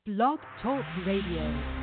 Blog Talk Radio.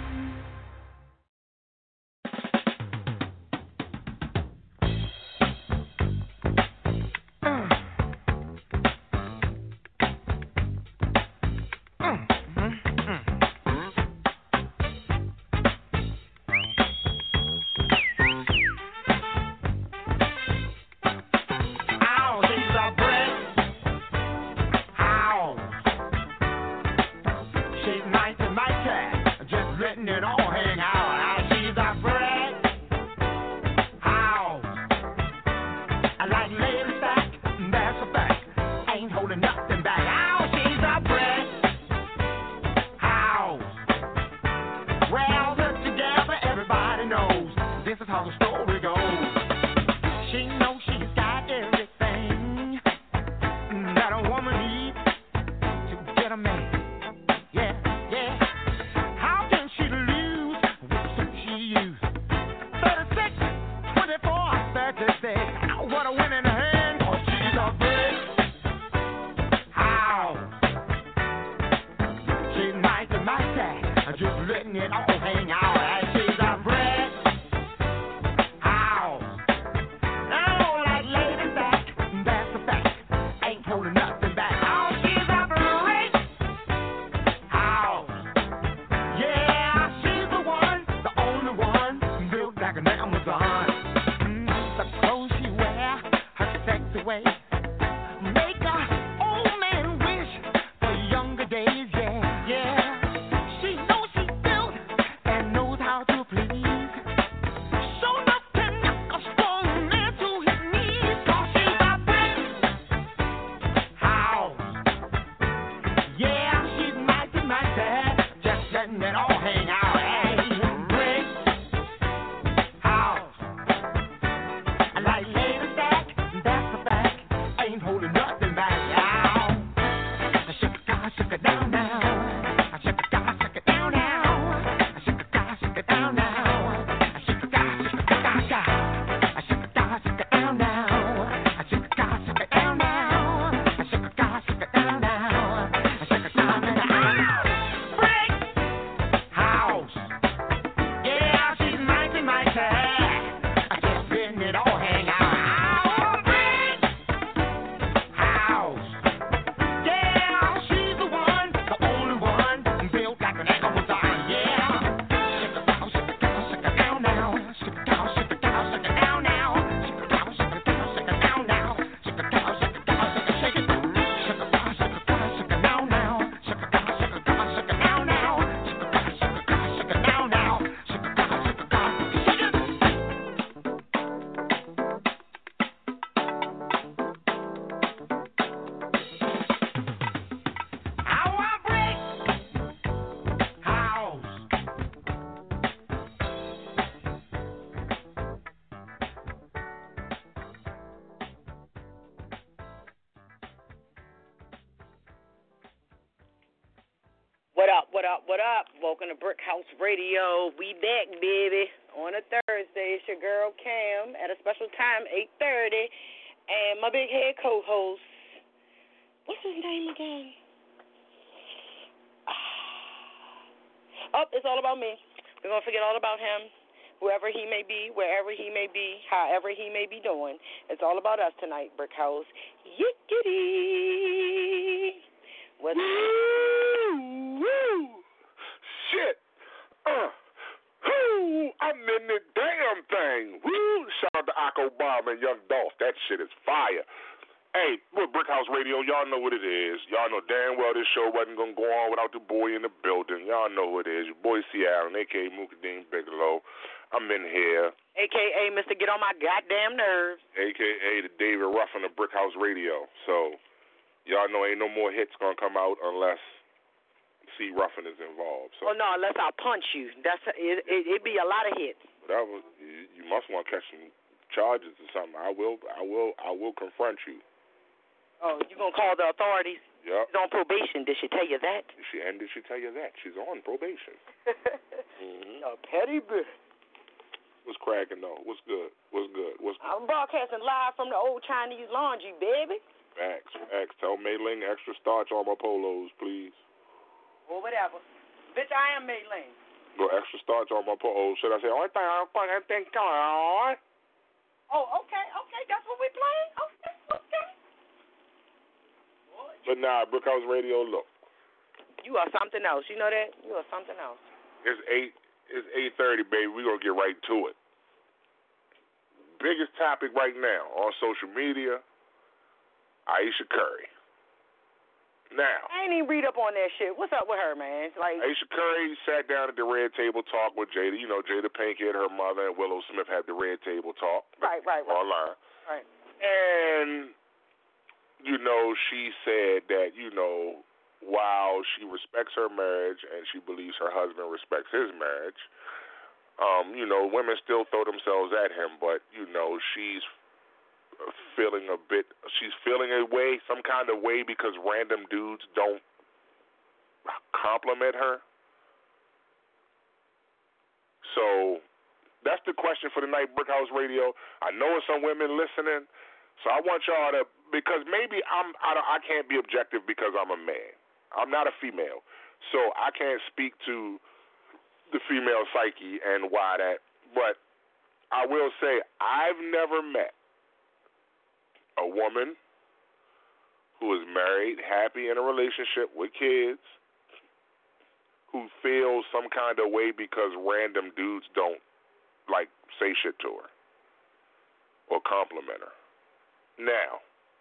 What up? Welcome to Brick House Radio. We back, baby, on a Thursday. It's your girl, Cam, at a special time, 8:30. And my big head co-host, what's his name again? Oh, it's all about me. We're going to forget all about him, whoever he may be, wherever he may be, however he may be doing. It's all about us tonight, Brick House. Yickety. What's Woo! Shit! I'm in the damn thing. Woo! Shout out to Akko Bomb and Young Dolph. That shit is fire. Hey, we're Brick House Radio. Y'all know what it is. Y'all know damn well this show wasn't going to go on without the boy in the building. Y'all know who it is. Your boy C. Allen, a.k.a. Mookadeen Bigelow. I'm in here. A.k.a. Mr. Get on My Goddamn Nerves. A.k.a. the David Ruffin of Brick House Radio. So, y'all know ain't no more hits going to come out unless C. Ruffin is involved. So. Oh, no, unless I punch you. It'd be a lot of hits. You must want to catch some charges or something. I will confront you. Oh, you going to call the authorities? Yep. She's on probation. Did she tell you that? Did she tell you that? She's on probation. A petty bitch. What's cracking, though? What's good? I'm broadcasting live from the old Chinese laundry, baby. Facts. Tell Mei Ling extra starch on my polos, please. Or whatever. Bitch, I am Maylene. Go extra starch on my poor old shit. I say, only thing I fucking think going on. Oh, okay, that's what we playing? Okay. But nah, Brickhouse Radio, look. You are something else. You know that? You are something else. It's 8:30, baby. We're going to get right to it. Biggest topic right now on social media, Ayesha Curry. Now, I ain't even read up on that shit. What's up with her, man? It's like Ayesha Curry sat down at the Red Table Talk with Jada. You know, Jada Pinkett, her mother, and Willow Smith had the Red Table Talk. Right. Online. Right. And, you know, she said that, you know, while she respects her marriage and she believes her husband respects his marriage, you know, women still throw themselves at him, but, you know, she's feeling a way, some kind of way, because random dudes don't compliment her. So that's the question for tonight, Brickhouse Radio. I know there's some women listening, so I want y'all to, because maybe I can't be objective because I'm a man. I'm not a female, so I can't speak to the female psyche and why that. But I will say I've never met a woman who is married, happy in a relationship with kids, who feels some kind of way because random dudes don't, like, say shit to her or compliment her. Now,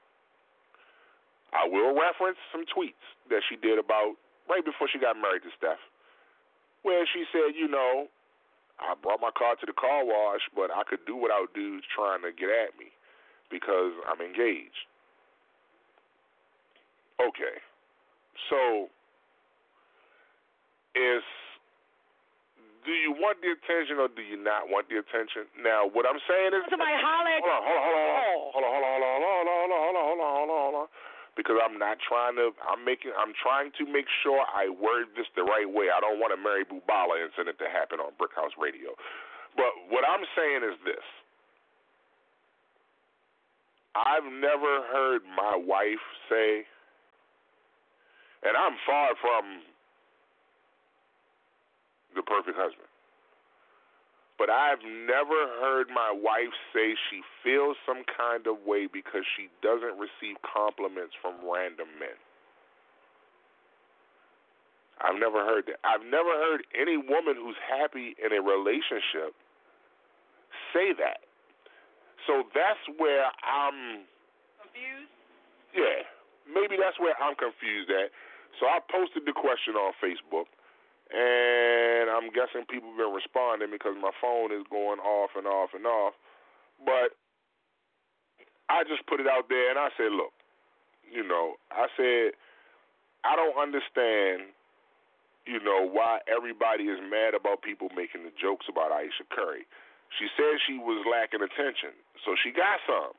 I will reference some tweets that she did about right before she got married to Steph, where she said, you know, I brought my car to the car wash, but I could do without dudes trying to get at me because I'm engaged. Okay. So, do you want the attention or do you not want the attention? Now, what I'm saying is... Somebody holler at Hold on. Because I'm trying to make sure I word this the right way. I don't want a Mary Bubala incident to happen on Brickhouse Radio. But what I'm saying is this. I've never heard my wife say, and I'm far from the perfect husband, but I've never heard my wife say she feels some kind of way because she doesn't receive compliments from random men. I've never heard that. I've never heard any woman who's happy in a relationship say that. So that's where I'm confused? Yeah, maybe that's where I'm confused at. So I posted the question on Facebook, and I'm guessing people have been responding because my phone is going off and off and off. But I just put it out there, and I said, look, you know, I said, I don't understand, you know, why everybody is mad about people making the jokes about Ayesha Curry. She said she was lacking attention, so she got some.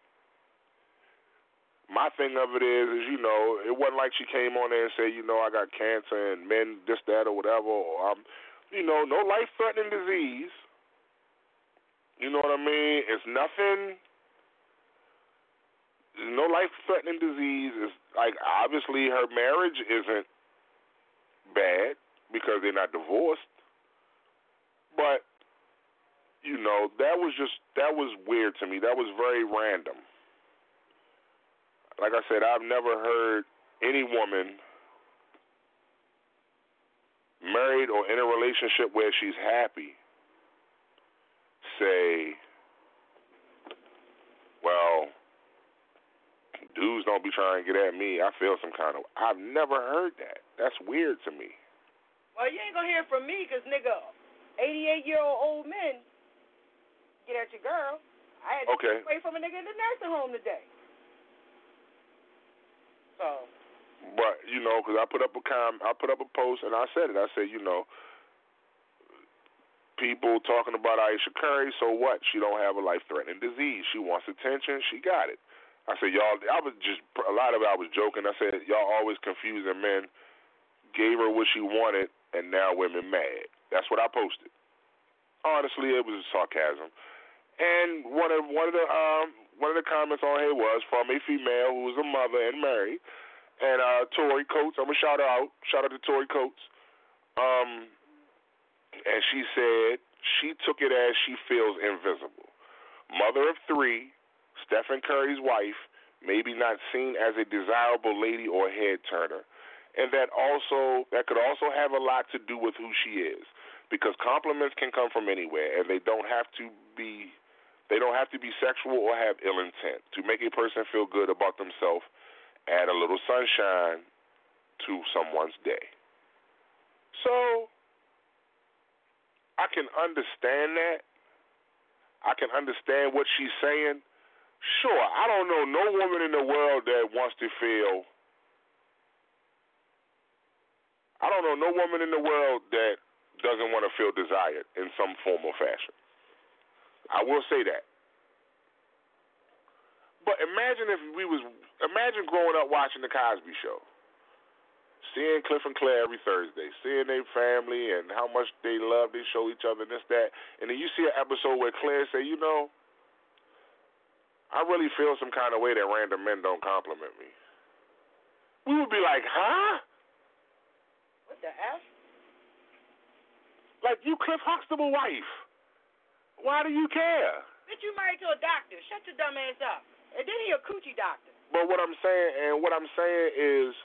My thing of it is, you know, it wasn't like she came on there and said, you know, I got cancer and men this, that, or whatever, or you know, no life-threatening disease. You know what I mean? It's nothing. There's no life-threatening disease. It's like, obviously her marriage isn't bad because they're not divorced, but you know, that was weird to me. That was very random. Like I said, I've never heard any woman married or in a relationship where she's happy say, well, dudes don't be trying to get at me. I feel some kind of... I've never heard that. That's weird to me. Well, you ain't going to hear from me because, nigga, 88-year-old old men get at your girl. I had to get away from a nigga in the nursing home today. So. But you know, because I put up a post and I said it. I said, you know, people talking about Ayesha Curry. So what? She don't have a life-threatening disease. She wants attention. She got it. I said, y'all. I was just a lot of it. I was joking. I said, y'all always confusing men. Gave her what she wanted, and now women mad. That's what I posted. Honestly, it was sarcasm. And one of the comments on here was from a female who was a mother and married, and Tori Coates. I'm gonna shout her out. Shout out to Tori Coates. And she said she took it as she feels invisible. Mother of 3, Stephen Curry's wife, maybe not seen as a desirable lady or head turner, and that could also have a lot to do with who she is, because compliments can come from anywhere, and they don't have to be sexual or have ill intent. To make a person feel good about themselves, add a little sunshine to someone's day. So I can understand that. I can understand what she's saying. Sure, I don't know no woman in the world that wants to feel. I don't know no woman in the world that doesn't want to feel desired in some form or fashion. I will say that. But imagine growing up watching the Cosby Show, seeing Cliff and Claire every Thursday, seeing their family and how much they love, they show each other this, that, and then you see an episode where Claire say, I really feel some kind of way that random men don't compliment me. We would be like, huh? What the F? Like, you Cliff Huxtable wife. Why do you care? Bitch, you married to a doctor. Shut your dumb ass up. And then he a coochie doctor. But what I'm saying is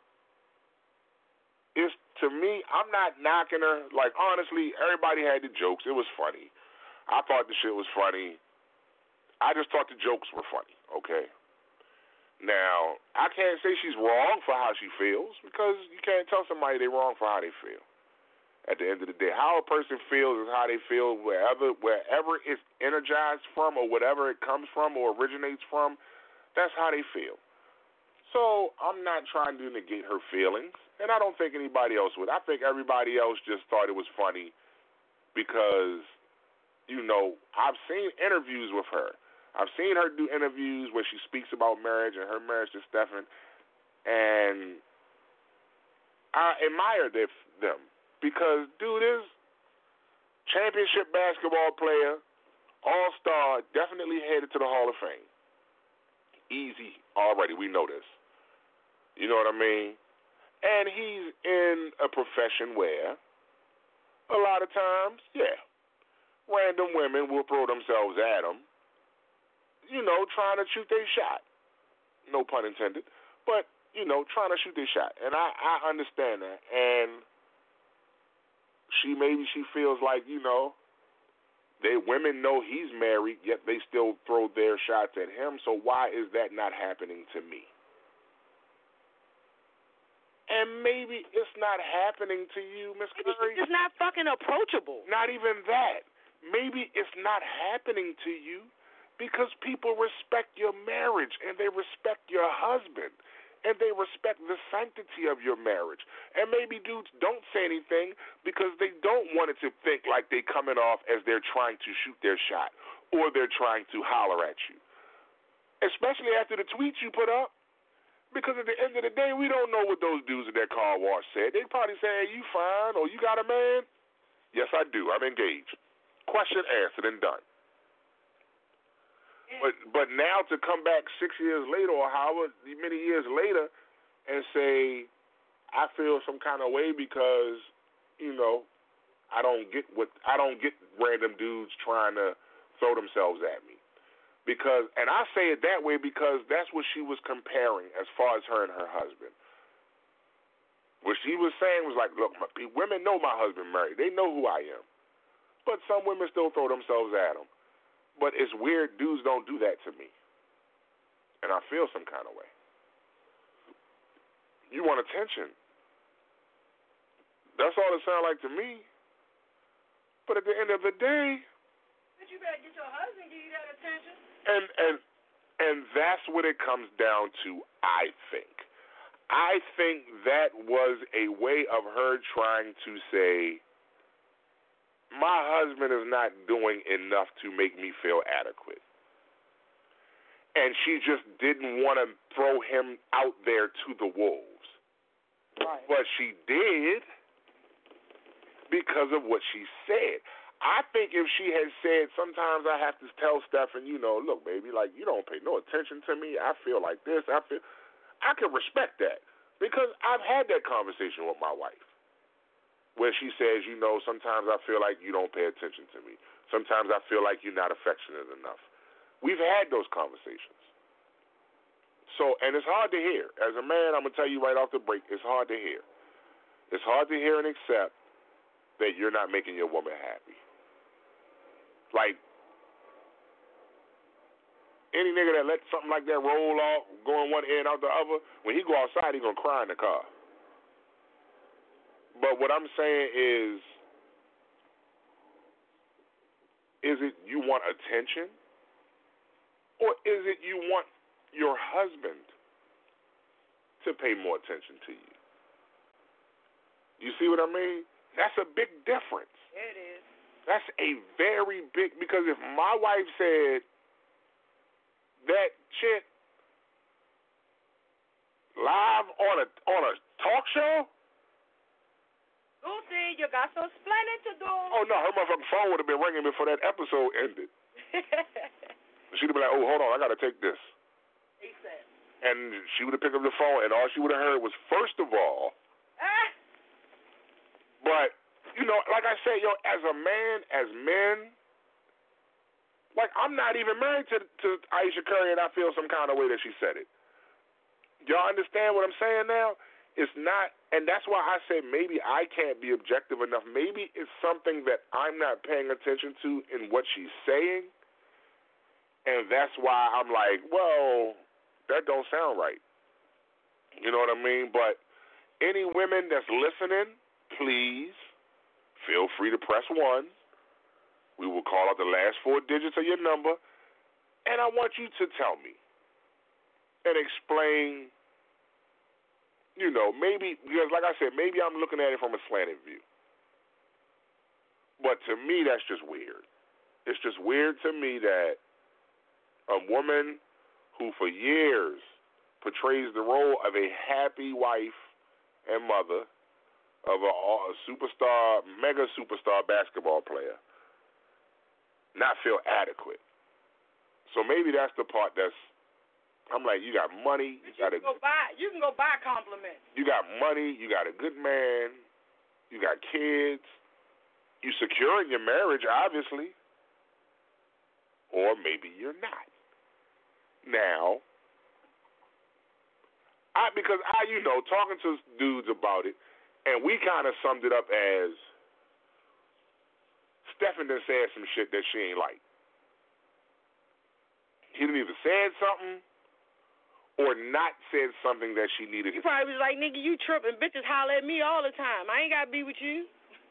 to me, I'm not knocking her. Like, honestly, everybody had the jokes. It was funny. I thought the shit was funny. I just thought the jokes were funny, okay? Now, I can't say she's wrong for how she feels, because you can't tell somebody they're wrong for how they feel. At the end of the day, how a person feels is how they feel wherever it's energized from or whatever it comes from or originates from, that's how they feel. So I'm not trying to negate her feelings, and I don't think anybody else would. I think everybody else just thought it was funny because, I've seen interviews with her. I've seen her do interviews where she speaks about marriage and her marriage to Stephen, and I admire them because dude is championship basketball player, all-star, definitely headed to the Hall of Fame. Easy already, we know this. You know what I mean? And he's in a profession where a lot of times, random women will throw themselves at him, trying to shoot their shot. No pun intended. But, trying to shoot their shot. And I understand that. And she feels like, women know he's married, yet they still throw their shots at him. So why is that not happening to me? And maybe it's not happening to you, Miss Curry. She's just not fucking approachable. Not even that. Maybe it's not happening to you because people respect your marriage and they respect your husband and they respect the sanctity of your marriage. And maybe dudes don't say anything because they don't want it to think like they're coming off as they're trying to shoot their shot or they're trying to holler at you. Especially after the tweets you put up. Because at the end of the day, we don't know what those dudes at that car wash said. They probably say, hey, you fine, or you got a man? Yes, I do. I'm engaged. Question answered and done. But now to come back 6 years later or however many years later and say, I feel some kind of way because, I don't get random dudes trying to throw themselves at me. Because, and I say it that way because that's what she was comparing as far as her and her husband. What she was saying was like, look, women know my husband married. They know who I am. But some women still throw themselves at him. But it's weird dudes don't do that to me. And I feel some kind of way. You want attention. That's all it sounds like to me. But at the end of the day, but you better get your husband give you that attention. And that's what it comes down to, I think. I think that was a way of her trying to say, my husband is not doing enough to make me feel adequate. And she just didn't want to throw him out there to the wolves. Right. But she did because of what she said. I think if she had said, sometimes I have to tell Stephen, look, baby, like, you don't pay no attention to me. I feel like this. I can respect that because I've had that conversation with my wife. where she says, you know, sometimes I feel like you don't pay attention to me. Sometimes I feel like you're not affectionate enough. We've had those conversations. So, and it's hard to hear. As a man, I'm going to tell you right off the break, it's hard to hear. It's hard to hear and accept that you're not making your woman happy. Like, any nigga that lets something like that roll off, going one ear and out the other, when he go outside, he going to cry in the car. But what I'm saying is it you want attention? Or is it you want your husband to pay more attention to you? You see what I mean? That's a big difference. It is. That's a very big, because if my wife said that shit live on a talk show, Lucy, you got some splendid to do. oh no, her motherfucking phone would have been ringing before that episode ended. She'd have been like, oh, hold on, I got to take this. He said. And she would have picked up the phone, and all she would have heard was, first of all, but, you know, like I say, yo, as a man, as men, like, I'm not even married to Ayesha Curry, and I feel some kind of way that she said it. Y'all understand what I'm saying now? It's not, and that's why I say maybe I can't be objective enough. Maybe it's something that I'm not paying attention to in what she's saying, and that's why I'm like, well, that don't sound right. You know what I mean? But any women that's listening, please feel free to press 1. We will call out the last 4 digits of your number, and I want you to tell me and explain, you know, maybe, because like I said, maybe I'm looking at it from a slanted view. But to me, that's just weird. It's just weird to me that a woman who for years portrays the role of a happy wife and mother of a superstar, mega superstar basketball player, not feel adequate. So maybe that's the part that's, I'm like, you got money, you can go buy compliments. You got money, you got a good man, you got kids, you secure in your marriage, obviously, or maybe you're not. Now, because I, you know, talking to dudes about it, and we kind of summed it up as Stephen done said some shit that she ain't like. He done either said something or not said something that she needed. You probably was like, nigga, you tripping. Bitches holler at me all the time. I ain't got to be with you.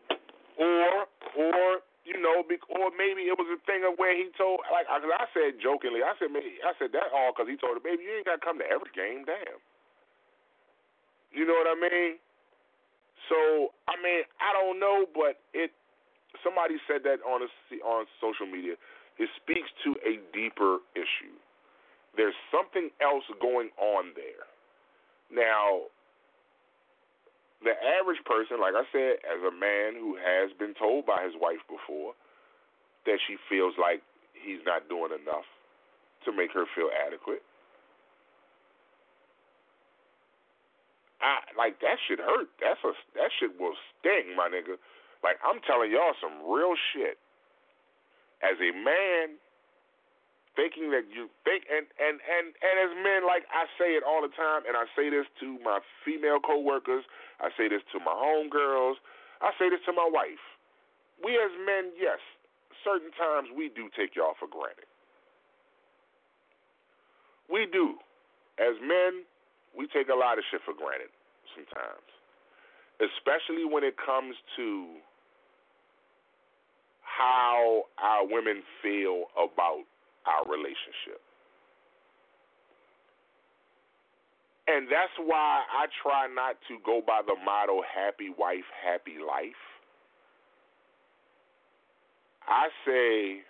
Or you know, or maybe it was a thing of where he told, like, cause I said jokingly, I said that all because he told her, baby, you ain't got to come to every game, damn. You know what I mean? So, I mean, I don't know, but somebody said that on social media. It speaks to a deeper issue. There's something else going on there. Now, the average person, like I said, as a man who has been told by his wife before that she feels like he's not doing enough to make her feel adequate, like, that shit hurt. That shit will sting, my nigga. Like, I'm telling y'all some real shit. As a man, thinking that you think, and as men, like, I say it all the time, and I say this to my female coworkers, I say this to my homegirls, I say this to my wife. We as men, yes, certain times we do take y'all for granted. We do. As men, we take a lot of shit for granted sometimes, especially when it comes to how our women feel about our relationship. And that's why I try not to go by the motto, happy wife, happy life. I say,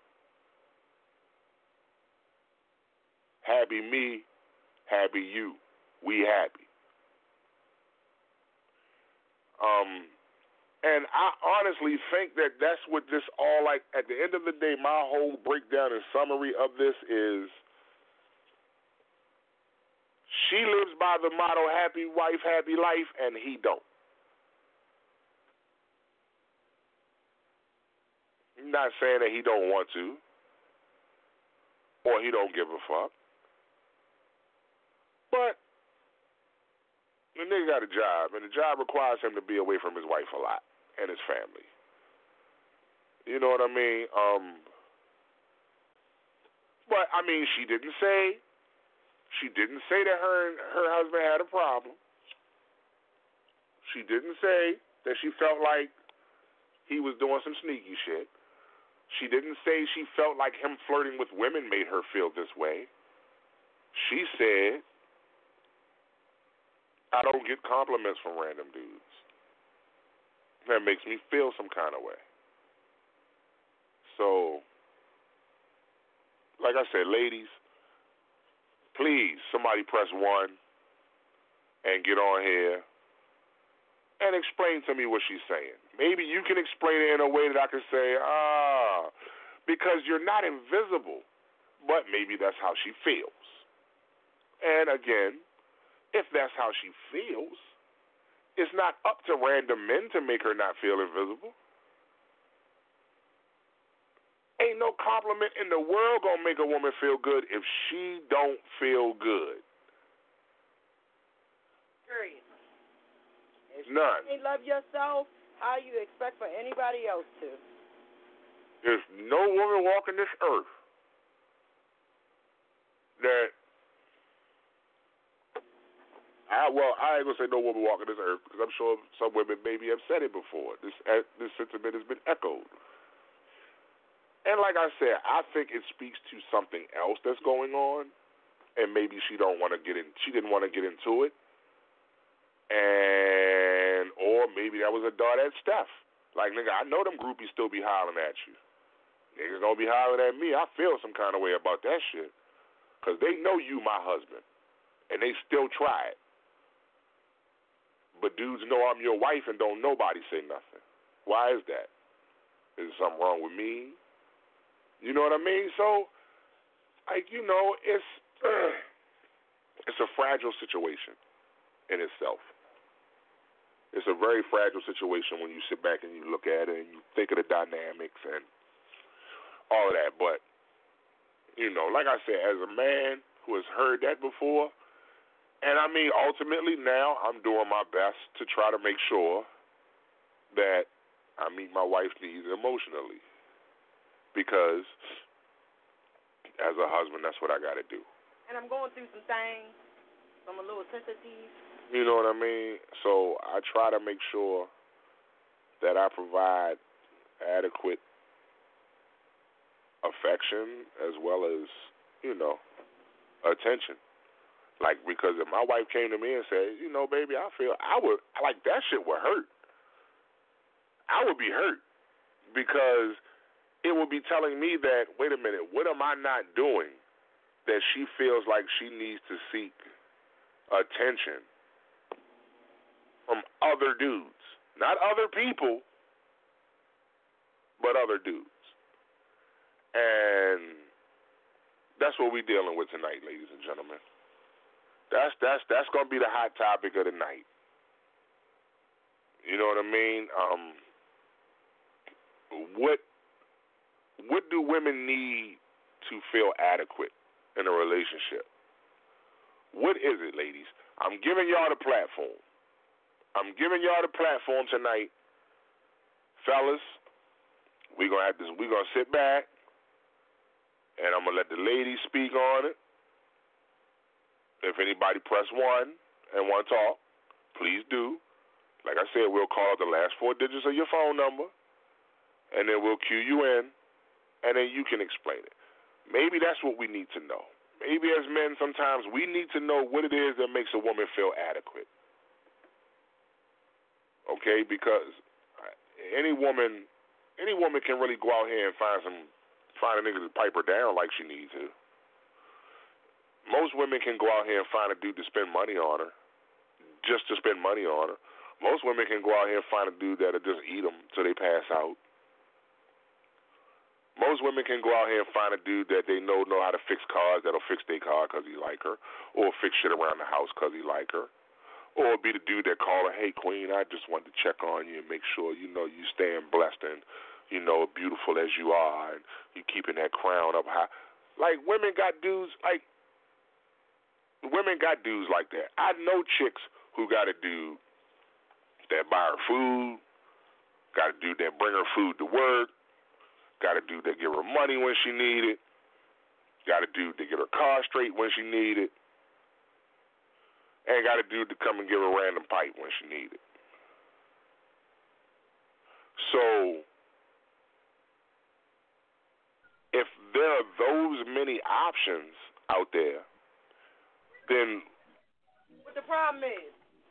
happy me, happy you. We happy. And I honestly think that that's what this all, like, at the end of the day, my whole breakdown and summary of this is she lives by the motto, happy wife, happy life, and he don't. Not saying that he don't want to or he don't give a fuck. But the nigga got a job, and the job requires him to be away from his wife a lot and his family. You know what I mean? But I mean, she didn't say that her and her husband had a problem. She didn't say that she felt like he was doing some sneaky shit. She didn't say she felt like him flirting with women made her feel this way. She said, I don't get compliments from random dudes. That makes me feel some kind of way. So, like I said, ladies, please, somebody press 1 and get on here and explain to me what she's saying. Maybe you can explain it in a way that I can say, because you're not invisible, but maybe that's how she feels. And again, if that's how she feels, it's not up to random men to make her not feel invisible. Ain't no compliment in the world gonna make a woman feel good if she don't feel good. Period. If None. you love yourself, how you expect for anybody else to? There's no woman walking this earth that I ain't gonna say no woman walking this earth because I'm sure some women maybe have said it before. This sentiment has been echoed. And like I said, I think it speaks to something else that's going on, and maybe she didn't want to get into it, or maybe that was a dart at Steph. Like, nigga, I know them groupies still be hollering at you. Niggas don't be hollering at me. I feel some kind of way about that shit, because they know you my husband, and they still try it. But dudes know I'm your wife and don't nobody say nothing. Why is that? Is there something wrong with me? You know what I mean? So, like, you know, it's a fragile situation in itself. It's a very fragile situation when you sit back and you look at it and you think of the dynamics and all of that. But, you know, like I said, as a man who has heard that before, and I mean, ultimately now I'm doing my best to try to make sure that I meet my wife's needs emotionally. Because as a husband, that's what I got to do. And I'm going through some things, some a little sensitive. You know what I mean? So I try to make sure that I provide adequate affection as well as, you know, attention. Like, because if my wife came to me and said, you know, baby, that shit would hurt. I would be hurt because it would be telling me that, wait a minute, what am I not doing that she feels like she needs to seek attention from other dudes? Not other people, but other dudes. And that's what we're dealing with tonight, ladies and gentlemen. That's going to be the hot topic of the night. You know what I mean? What do women need to feel adequate in a relationship? What is it, ladies? I'm giving y'all the platform. I'm giving y'all the platform tonight. Fellas, we're going to sit back, and I'm going to let the ladies speak on it. If anybody press 1 and want to talk, please do. Like I said, we'll call out the last 4 digits of your phone number, and then we'll cue you in, and then you can explain it. Maybe that's what we need to know. Maybe as men, sometimes we need to know what it is that makes a woman feel adequate. Okay, because any woman can really go out here and find a nigga to pipe her down like she needs to. Most women can go out here and find a dude to spend money on her, just to spend money on her. Most women can go out here and find a dude that'll just eat them till they pass out. Most women can go out here and find a dude that they know how to fix cars, that'll fix their car because he like her, or fix shit around the house because he like her, or be the dude that call her, hey, queen, I just wanted to check on you and make sure you know you staying blessed and beautiful as you are, and you keeping that crown up high. Like, women got dudes like that. I know chicks who got a dude that buy her food, got a dude that bring her food to work, got a dude that give her money when she need it, got a dude that get her car straight when she need it, and got a dude to come and give her a random pipe when she need it. So, if there are those many options out there, then what the problem is?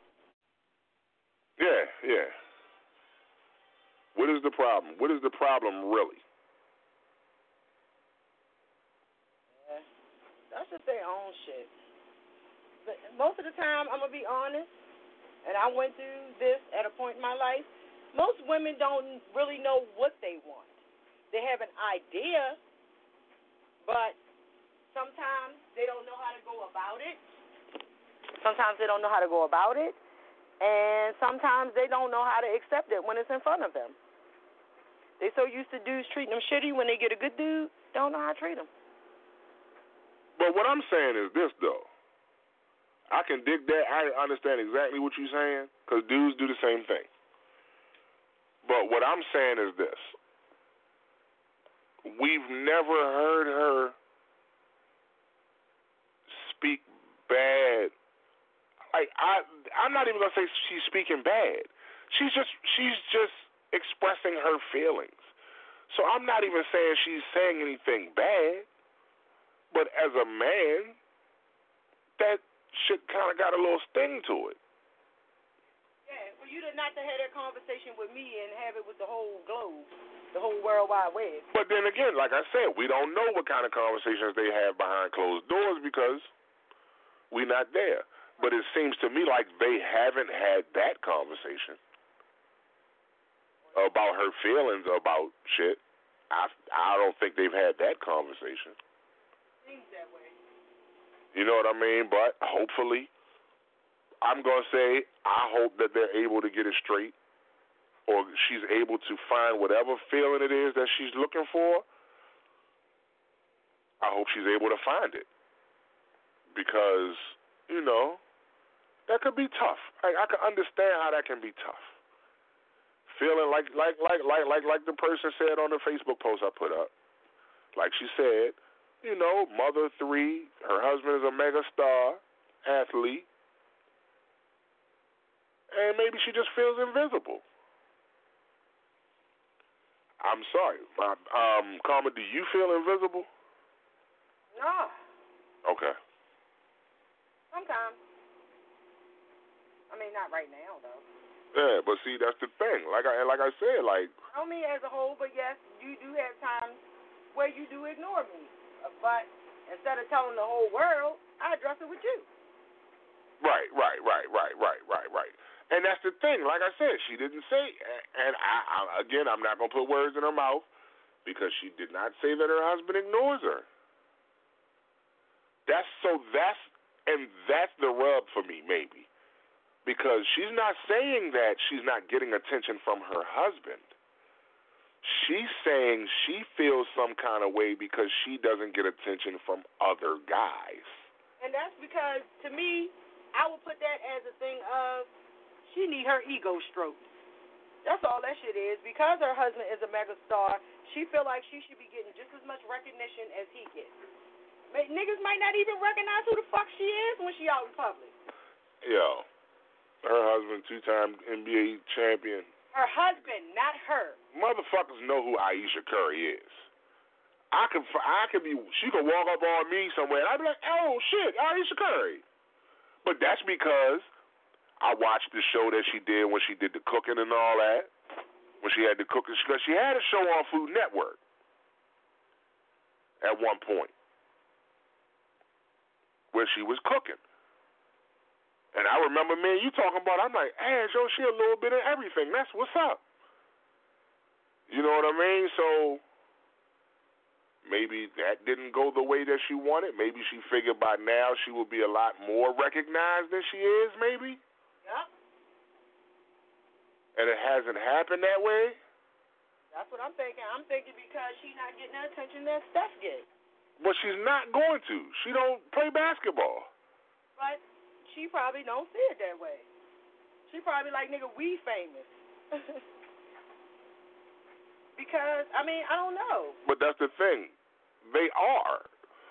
Yeah. What is the problem? What is the problem really? Yeah, that's just their own shit. But most of the time, I'm gonna be honest, and I went through this at a point in my life. Most women don't really know what they want. They have an idea, but sometimes they don't know how to go about it. And sometimes they don't know how to accept it when it's in front of them. They so used to dudes treating them shitty. When they get a good dude, don't know how to treat them. But what I'm saying is this, though. I can dig that. I understand exactly what you're saying, because dudes do the same thing. But what I'm saying is this. We've never heard her speak bad. Like, I'm not even gonna say she's speaking bad. She's just expressing her feelings. So I'm not even saying she's saying anything bad. But as a man, that shit kind of got a little sting to it. Yeah, for you to not to have that conversation with me and have it with the whole globe, the whole World Wide Web. But then again, like I said, we don't know what kind of conversations they have behind closed doors because we're not there. But it seems to me like they haven't had that conversation about her feelings about shit. I don't think they've had that conversation. Seems that way. You know what I mean? But hopefully, I'm going to say, I hope that they're able to get it straight, or she's able to find whatever feeling it is that she's looking for. I hope she's able to find it. Because, that could be tough. I can understand how that can be tough. Feeling like the person said on the Facebook post I put up. Like she said, mother of 3, her husband is a mega star, athlete, and maybe she just feels invisible. I'm sorry. Karma, do you feel invisible? No. Okay. Sometimes. I mean, not right now, though. Yeah, but see, that's the thing. Like I said, I don't mean as a whole, but yes, you do have times where you do ignore me. But instead of telling the whole world, I address it with you. Right. And that's the thing. Like I said, she didn't say, and I'm not going to put words in her mouth because she did not say that her husband ignores her. That's the rub for me, maybe. Because she's not saying that she's not getting attention from her husband. She's saying she feels some kind of way because she doesn't get attention from other guys. And that's because, to me, I would put that as a thing of she need her ego stroked. That's all that shit is. Because her husband is a mega star, she feel like she should be getting just as much recognition as he gets. Niggas might not even recognize who the fuck she is when she out in public. Yo. Her husband, 2-time NBA champion. Her husband, not her. Motherfuckers know who Ayesha Curry is. I could be. She could walk up on me somewhere, and I'd be like, "Oh shit, Ayesha Curry." But that's because I watched the show that she did when she did the cooking and all that. When she had the cooking, because she had a show on Food Network at one point where she was cooking. And I remember me and you talking about it. I'm like, hey, yo, she a little bit of everything. That's what's up. You know what I mean? So maybe that didn't go the way that she wanted. Maybe she figured by now she will be a lot more recognized than she is, maybe. Yep. And it hasn't happened that way. That's what I'm thinking. I'm thinking because she's not getting the attention that Steph gets. But she's not going to. She don't play basketball. But she probably don't see it that way. She probably like, nigga, we famous. Because, I mean, I don't know. But that's the thing. They are.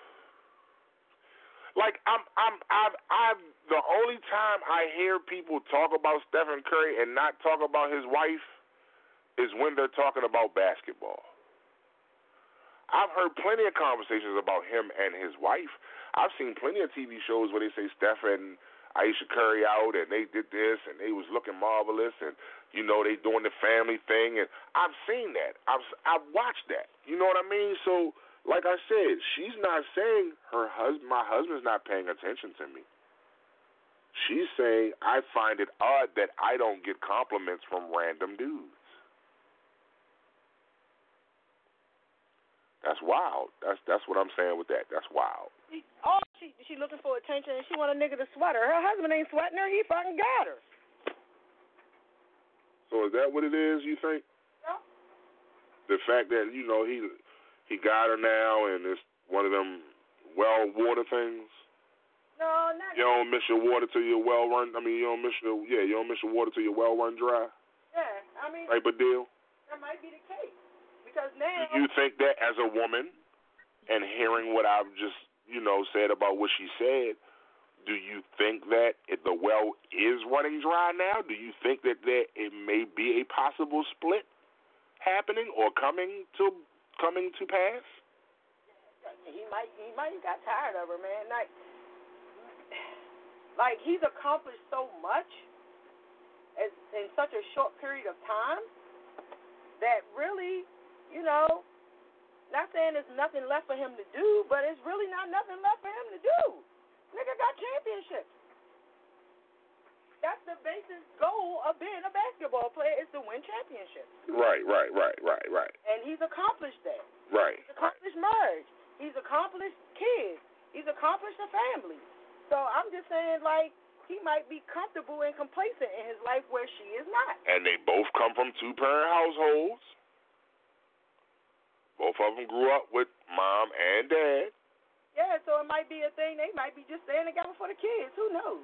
Like, the only time I hear people talk about Stephen Curry and not talk about his wife is when they're talking about basketball. I've heard plenty of conversations about him and his wife. I've seen plenty of TV shows where they say Steph and Ayesha Curry out and they did this and they was looking marvelous and, you know, they doing the family thing. And I've seen that. I've watched that. You know what I mean? So, like I said, she's not saying my husband's not paying attention to me. She's saying I find it odd that I don't get compliments from random dudes. That's wild. That's what I'm saying with that. That's wild. She looking for attention and she want a nigga to sweat her. Her husband ain't sweating her. He fucking got her. So is that what it is, you think? Yeah. The fact that, you know, he got her now and it's one of them well water things? No, not. You don't miss your water till your well run. I mean, you don't miss your water till your well run dry. Yeah, I mean. Type of deal. That might be the case because now. Do you think that as a woman, and hearing what I've just, you know, said about what she said, do you think that the well is running dry now? Do you think that it may be a possible split happening or coming to pass? He might got tired of her, man. Like he's accomplished so much in such a short period of time that really, you know, not saying there's nothing left for him to do, but it's really not nothing left for him to do. Nigga got championships. That's the basic goal of being a basketball player is to win championships. Right. And he's accomplished that. Right. He's accomplished marriage. He's accomplished kids. He's accomplished a family. So I'm just saying, like, he might be comfortable and complacent in his life where she is not. And they both come from two-parent households. Both of them grew up with mom and dad. Yeah, so it might be a thing. They might be just staying together for the kids. Who knows?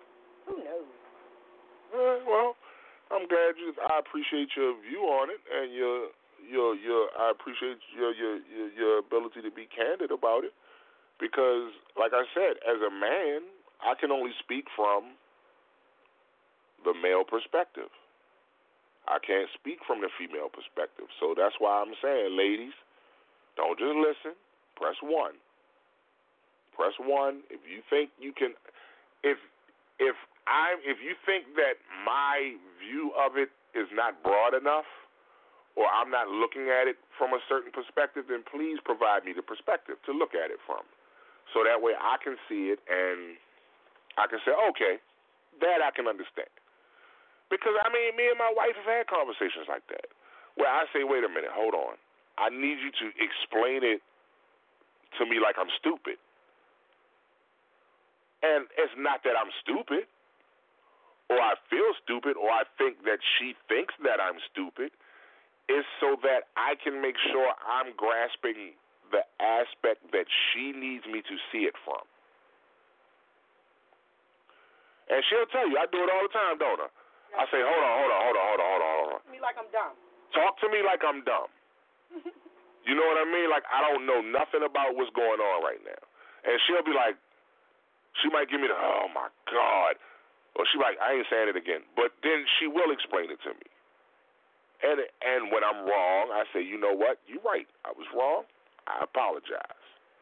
Well, I'm glad I appreciate your view on it, and I appreciate your ability to be candid about it, because, like I said, as a man, I can only speak from the male perspective. I can't speak from the female perspective, so that's why I'm saying, ladies, don't just listen. Press 1. Press 1 if you think you can. If you think that my view of it is not broad enough, or I'm not looking at it from a certain perspective, then please provide me the perspective to look at it from, so that way I can see it and I can say, okay, that I can understand. Because, I mean, me and my wife have had conversations like that, where I say, wait a minute, hold on. I need you to explain it to me like I'm stupid. And it's not that I'm stupid, or I feel stupid, or I think that she thinks that I'm stupid. It's so that I can make sure I'm grasping the aspect that she needs me to see it from. And she'll tell you, I do it all the time, don't I? I say, hold on. Me like I'm dumb. Talk to me like I'm dumb. You know what I mean? Like I don't know nothing about what's going on right now. And she'll be like, she might give me the, oh my God. Or she like, I ain't saying it again. But then she will explain it to me. And when I'm wrong, I say, you know what? You're right. I was wrong. I apologize.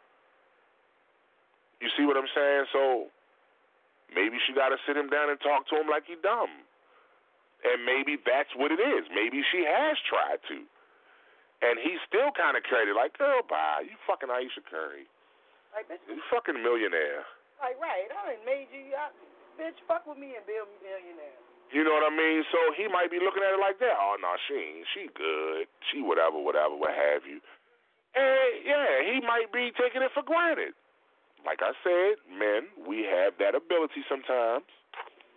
You see what I'm saying? So maybe she got to sit him down and talk to him like he dumb. And maybe that's what it is. Maybe she has tried to. And he's still kind of crazy. Like, girl, bye. You fucking Ayesha Curry. Like, bitch. You fucking millionaire. Like, right. I done made you. Bitch, fuck with me and be a millionaire. You know what I mean? So he might be looking at it like that. Oh, no, she ain't. She good. She whatever, what have you. And, yeah, he might be taking it for granted. Like I said, men, we have that ability sometimes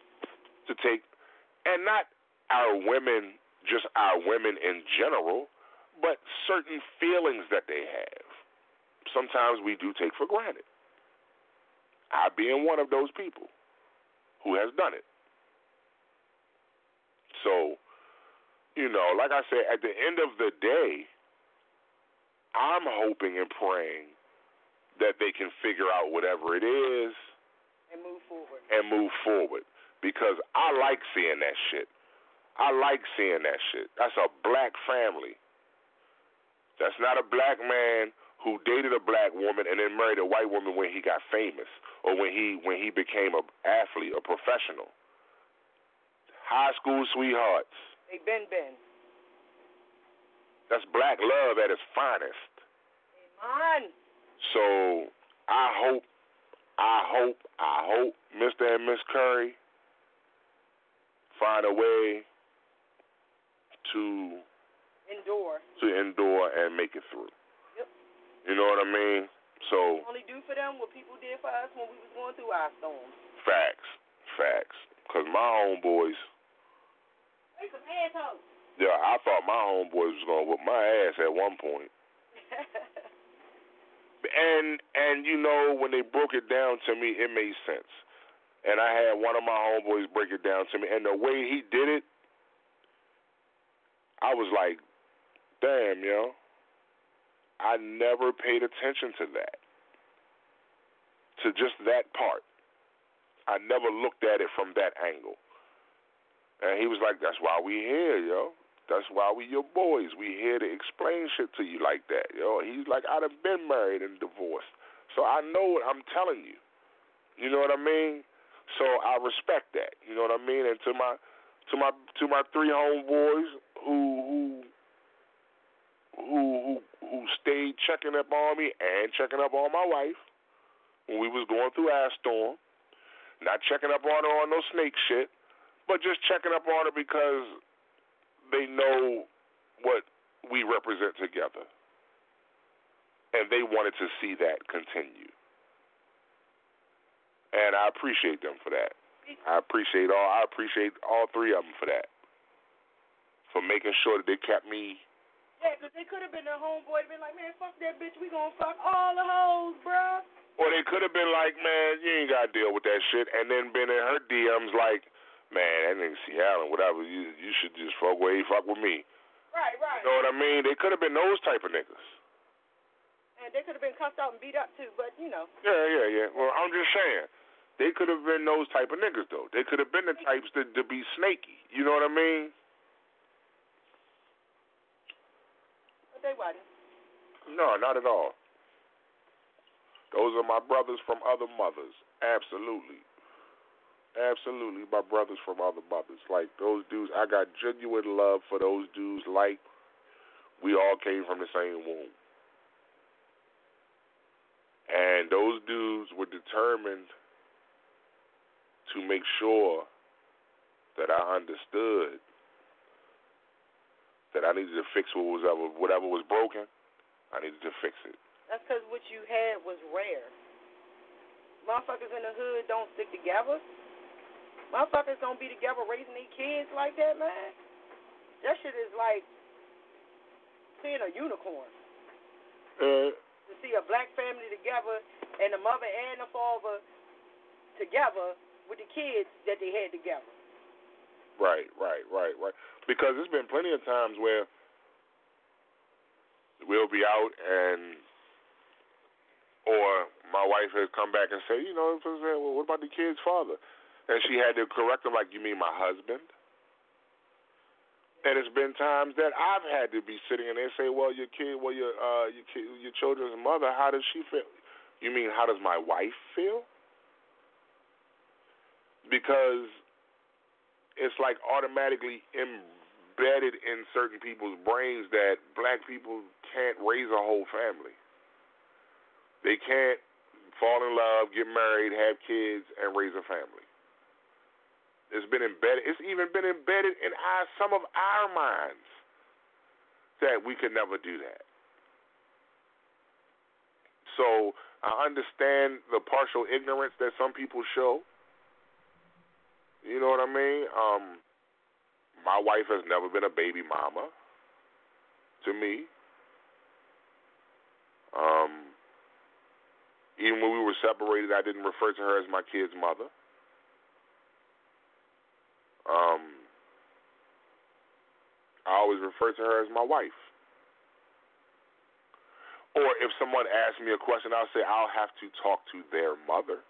to take, and not our women, just our women in general, but certain feelings that they have, sometimes we do take for granted. I being one of those people who has done it. So, like I said, at the end of the day, I'm hoping and praying that they can figure out whatever it is and move forward. Because I like seeing that shit. That's a black family. That's not a black man who dated a black woman and then married a white woman when he got famous or when he became an athlete, a professional. High school sweethearts. They been. That's black love at its finest. Amen. So I hope Mr. and Miss Curry find a way to endure and make it through. Yep. You know what I mean? So only do for them what people did for us when we was going through our storms. Facts. Because my homeboys, they some assholes. Yeah, I thought my homeboys was gonna whip my ass at one point. and when they broke it down to me, it made sense. And I had one of my homeboys break it down to me, and the way he did it, I was like, damn, I never paid attention to that. To just that part. I never looked at it from that angle. And he was like, that's why we here, That's why we your boys. We here to explain shit to you like that, He's like, I done been married and divorced. So I know what I'm telling you. You know what I mean? So I respect that. You know what I mean? And to my three homeboys who stayed checking up on me and checking up on my wife when we was going through our storm. Not checking up on her on no snake shit, but just checking up on her because they know what we represent together. And they wanted to see that continue. And I appreciate them for that. I appreciate all three of them for that. For making sure that they kept me. Yeah, because they could have been a homeboy and been like, man, fuck that bitch. We gonna fuck all the hoes, bro. Or they could have been like, man, you ain't got to deal with that shit. And then been in her DMs like, man, that nigga Seattle, whatever, you should just fuck with me. Right. You know what I mean? They could have been those type of niggas. And they could have been cussed out and beat up too, but Yeah. Well, I'm just saying. They could have been those type of niggas, though. They could have been the types to be snaky. You know what I mean? But they wasn't. No, not at all. Those are my brothers from other mothers. Absolutely. My brothers from other mothers. Like, those dudes, I got genuine love for those dudes like we all came from the same womb. And those dudes were determined to make sure that I understood that I needed to fix whatever was broken. I needed to fix it. That's because what you had was rare. Motherfuckers in the hood don't stick together. Motherfuckers don't be together raising their kids like that, man. That shit is like seeing a unicorn. To see a black family together and the mother and the father together with the kids that they had together. Right. Because there's been plenty of times where we'll be out or my wife has come back and said, well, what about the kid's father? And she had to correct him like, you mean my husband? And it's been times that I've had to be sitting and they say, well, your children's mother, how does she feel? You mean how does my wife feel? Because it's like automatically embedded in certain people's brains that black people can't raise a whole family. They can't fall in love, get married, have kids, and raise a family. It's been embedded. It's even been embedded in some of our minds that we could never do that. So I understand the partial ignorance that some people show. You know what I mean? My wife has never been a baby mama. to me. Even when we were separated, I didn't refer to her as my kid's mother. I always refer to her as my wife. Or if someone asks me a question, I'll say I'll have to talk to their mother.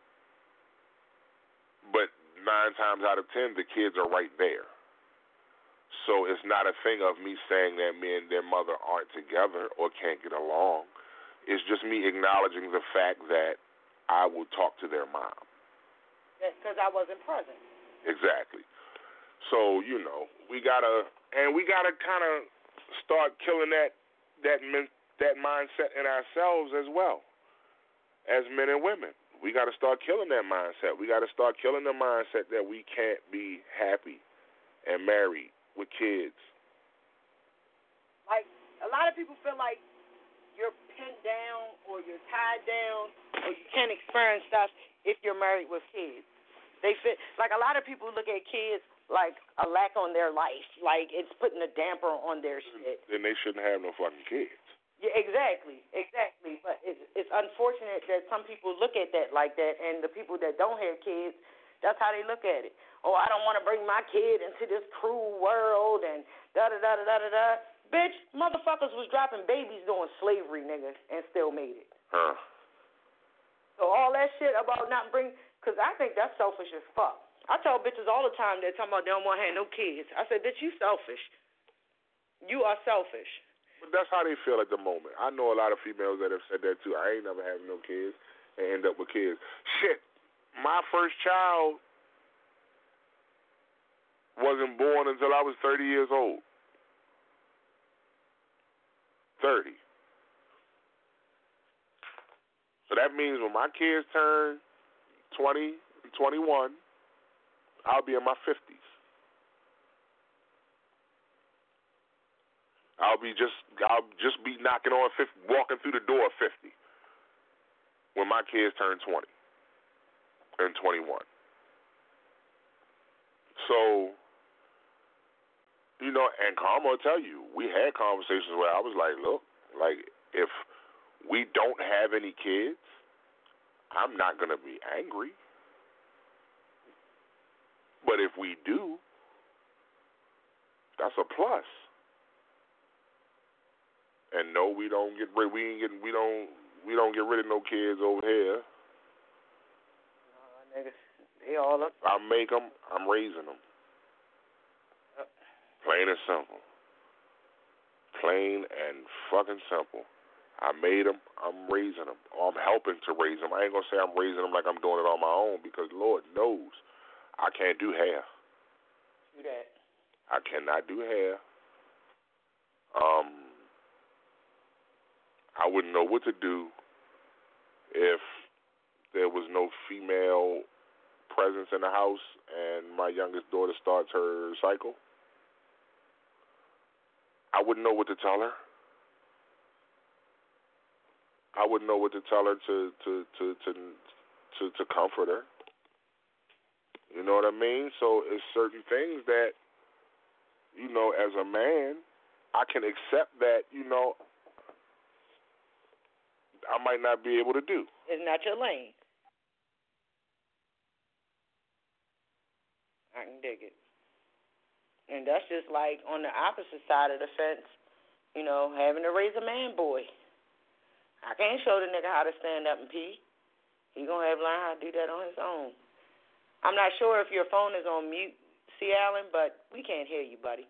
But 9 times out of 10, the kids are right there. So it's not a thing of me saying that me and their mother aren't together or can't get along. It's just me acknowledging the fact that I will talk to their mom. That's because I wasn't present. Exactly. So, we gotta kind of start killing that mindset in ourselves as well, as men and women. We got to start killing that mindset. We got to start killing the mindset that we can't be happy and married with kids. Like, a lot of people feel like you're pinned down or you're tied down or you can't experience stuff if you're married with kids. They feel like a lot of people look at kids like a lack on their life, like it's putting a damper on their shit. Then they shouldn't have no fucking kids. Yeah, exactly. But it's unfortunate that some people look at that like that, and the people that don't have kids, that's how they look at it. Oh, I don't want to bring my kid into this cruel world and da-da-da-da-da-da-da. Bitch, motherfuckers was dropping babies doing slavery, nigga, and still made it. Huh. So all that shit about not bring, because I think that's selfish as fuck. I tell bitches all the time that talking about they don't want to have no kids. I said, bitch, you selfish. You are selfish. But that's how they feel at the moment. I know a lot of females that have said that too. I ain't never having no kids and end up with kids. Shit, my first child wasn't born until I was 30 years old. 30. So that means when my kids turn 20 and 21, I'll be in my 50s. I'll just be knocking on 50, walking through the door of 50 when my kids turn 20 and 21. So, and Karma will tell you, we had conversations where I was like, look, like if we don't have any kids, I'm not going to be angry. But if we do, that's a plus. And no, we don't get rid of no kids over here. Niggas, they all up. I make them, I'm raising them. Plain and simple. Plain and fucking simple. I made them, I'm raising them. Or I'm helping to raise them. I ain't going to say I'm raising them like I'm doing it on my own because Lord knows I can't do hair. Do that. I cannot do hair. I wouldn't know what to do if there was no female presence in the house and my youngest daughter starts her cycle. I wouldn't know what to tell her. I wouldn't know what to tell her to comfort her. You know what I mean? So it's certain things that, as a man, I can accept that, I might not be able to do. It's not your lane. I can dig it. And that's just like on the opposite side of the fence, having to raise a man boy. I can't show the nigga how to stand up and pee. He gonna have to learn how to do that on his own. I'm not sure if your phone is on mute, C. Allen, but we can't hear you, buddy.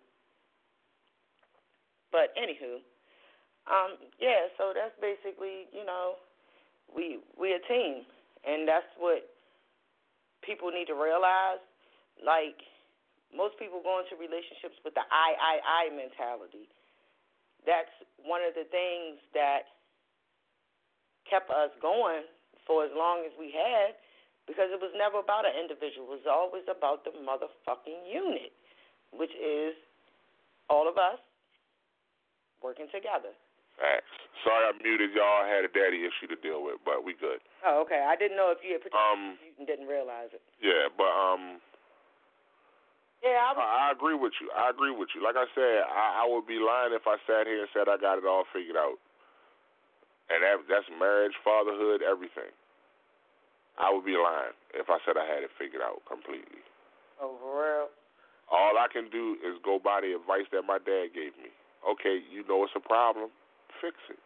But anywho, so that's basically, we a team, and that's what people need to realize. Like, most people go into relationships with the I mentality. That's one of the things that kept us going for as long as we had, because it was never about an individual. It was always about the motherfucking unit, which is all of us working together. Facts. Sorry I muted y'all. I had a daddy issue to deal with, but we good. Oh, okay. I didn't know if you had put and didn't realize it. Yeah, but Yeah, I agree with you. Like I said, I would be lying if I sat here and said I got it all figured out. And that's marriage, fatherhood, everything. I would be lying if I said I had it figured out completely. Oh, for real? All I can do is go by the advice that my dad gave me. Okay, you know it's a problem. Fix it.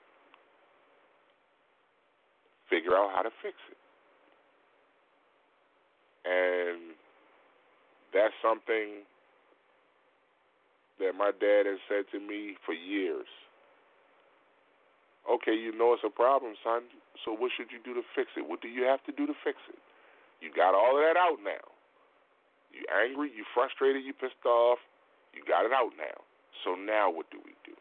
Figure out how to fix it. And that's something that my dad has said to me for years. Okay, you know it's a problem, son, so what should you do to fix it? What do you have to do to fix it? You got all of that out now. You angry, you frustrated, you pissed off, you got it out now. So now what do we do?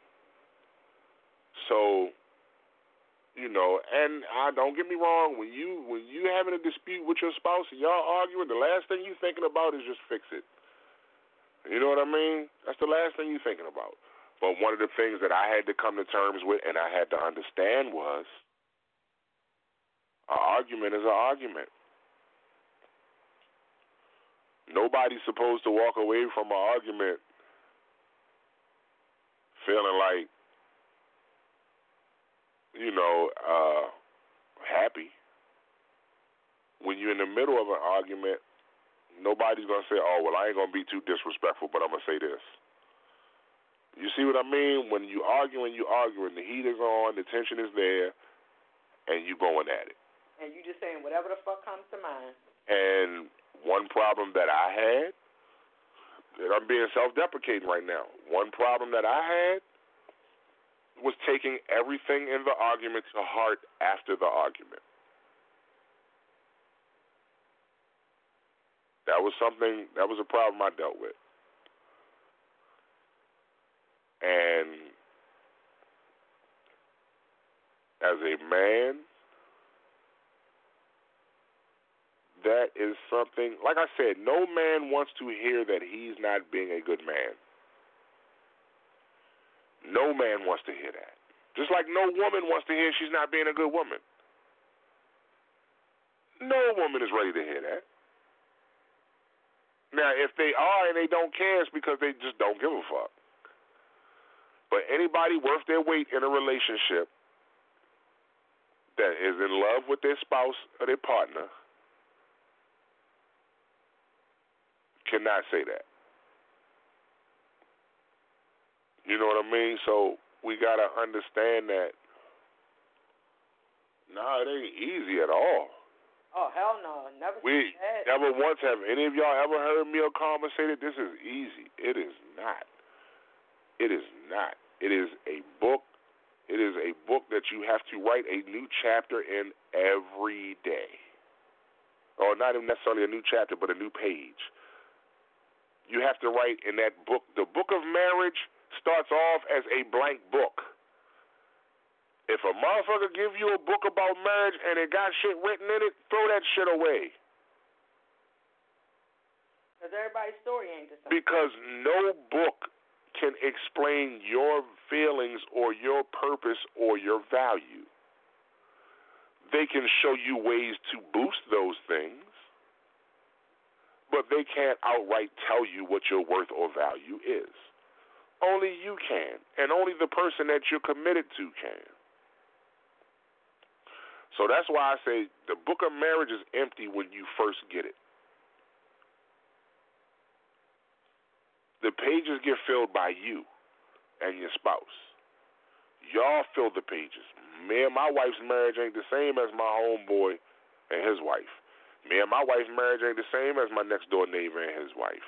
So, you know, and don't get me wrong, when you having a dispute with your spouse and y'all arguing, the last thing you thinking about is just fix it. You know what I mean? That's the last thing you're thinking about. But one of the things that I had to come to terms with and I had to understand was an argument is an argument. Nobody's supposed to walk away from an argument feeling like, you know, happy. When you're in the middle of an argument, nobody's going to say, oh, well, I ain't going to be too disrespectful, but I'm going to say this. You see what I mean? When you arguing, the heat is on, the tension is there, and you going at it. And you just saying whatever the fuck comes to mind. And one problem that I had, and I'm being self-deprecating right now, one problem that I had was taking everything in the argument to heart after the argument. That was a problem I dealt with. And as a man, that is something, like I said, no man wants to hear that he's not being a good man. No man wants to hear that. Just like no woman wants to hear she's not being a good woman. No woman is ready to hear that. Now, if they are and they don't care, it's because they just don't give a fuck. But anybody worth their weight in a relationship that is in love with their spouse or their partner cannot say that. You know what I mean? So we got to understand that, it ain't easy at all. Oh, hell no. Never once have any of y'all ever heard me or Karma say that this is easy. It is not. It is not. It is a book. It is a book that you have to write a new chapter in every day. Or not even necessarily a new chapter, but a new page. You have to write in that book. The book of marriage starts off as a blank book. If a motherfucker give you a book about marriage and it got shit written in it, throw that shit away. Because everybody's story ain't the same. Because no book can explain your feelings or your purpose or your value. They can show you ways to boost those things, but they can't outright tell you what your worth or value is. Only you can, and only the person that you're committed to can. So that's why I say the book of marriage is empty when you first get it. The pages get filled by you and your spouse. Y'all fill the pages. Me and my wife's marriage ain't the same as my homeboy and his wife. Me and my wife's marriage ain't the same as my next door neighbor and his wife.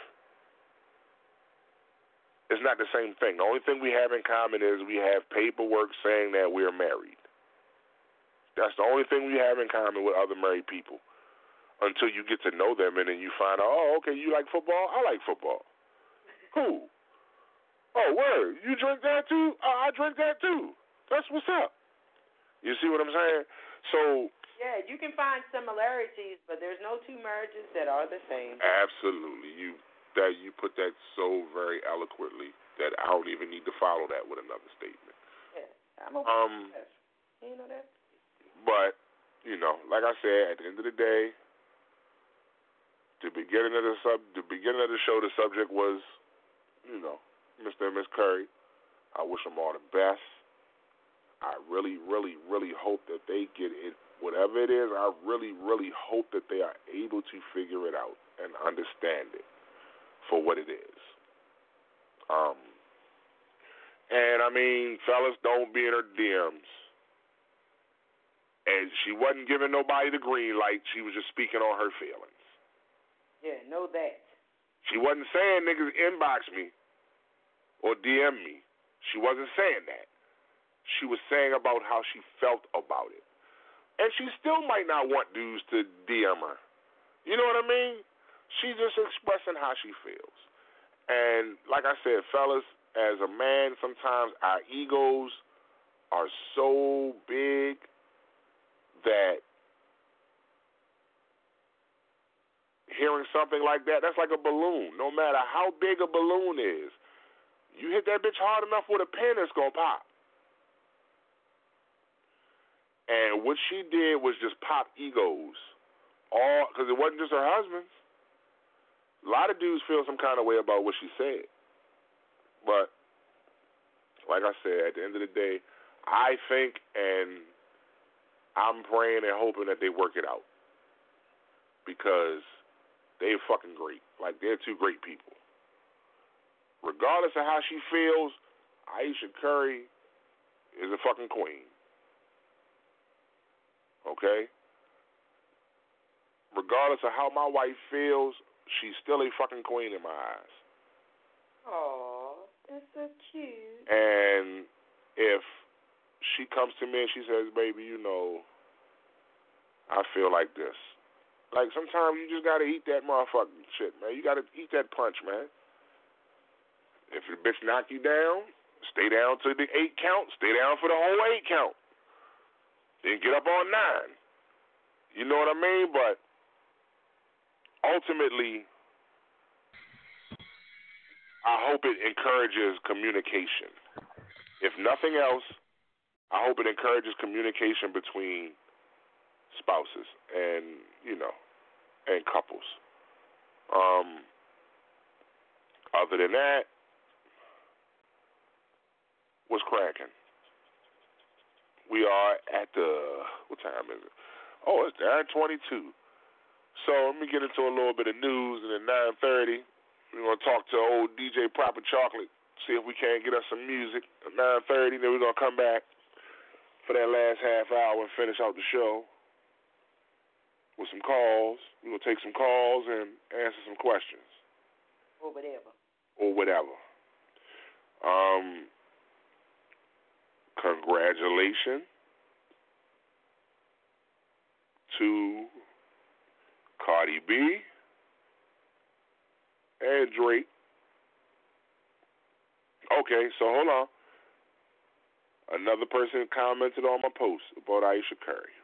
It's not the same thing. The only thing we have in common is we have paperwork saying that we're married. That's the only thing we have in common with other married people. Until you get to know them and then you find out, oh, okay, you like football? I like football. Cool. Oh, word. You drink that too? I drink that too. That's what's up. You see what I'm saying? So yeah, you can find similarities, but there's no two marriages that are the same. Absolutely. You put that so very eloquently that I don't even need to follow that with another statement. Yeah, I'm okay with that. You know that? But, like I said, at the end of the day, the beginning of the show, the subject was, Mr. and Miss Curry. I wish them all the best. I really, really, really hope that they get it. Whatever it is, I really, really hope that they are able to figure it out and understand it for what it is. And I mean, fellas, don't be in her DMs. And she wasn't giving nobody the green light. She was just speaking on her feelings. Yeah, know that. She wasn't saying niggas inbox me or DM me. She wasn't saying that. She was saying about how she felt about it. And she still might not want dudes to DM her. You know what I mean? She's just expressing how she feels. And like I said, fellas, as a man, sometimes our egos are so big that hearing something like that, that's like a balloon. No matter how big a balloon is, you hit that bitch hard enough with a pin, it's going to pop. And what she did was just pop egos. All because it wasn't just her husband's. A lot of dudes feel some kind of way about what she said. But, like I said, at the end of the day, I think and I'm praying and hoping that they work it out. Because they're fucking great. Like, they're two great people. Regardless of how she feels, Ayesha Curry is a fucking queen. Okay? Regardless of how my wife feels, she's still a fucking queen in my eyes. Aww, that's so cute. And if she comes to me and she says, baby, I feel like this. Like, sometimes you just got to eat that motherfucking shit, man. You got to eat that punch, man. If the bitch knock you down, stay down to the 8 count. Stay down for the whole 8 count. Then get up on 9. You know what I mean? But ultimately, I hope it encourages communication. If nothing else, I hope it encourages communication between spouses and, and couples. Other than that, what's cracking? We are at what time is it? Oh, it's 9:22. So let me get into a little bit of news, and at 9:30, we're going to talk to old DJ Proper Chocolate, see if we can't get us some music. At 9:30, then we're going to come back for that last half hour and finish out the show with some calls. We're going to take some calls and answer some questions. Or whatever. Congratulations to Cardi B and Drake. Okay, so hold on. Another person commented on my post about Ayesha Curry.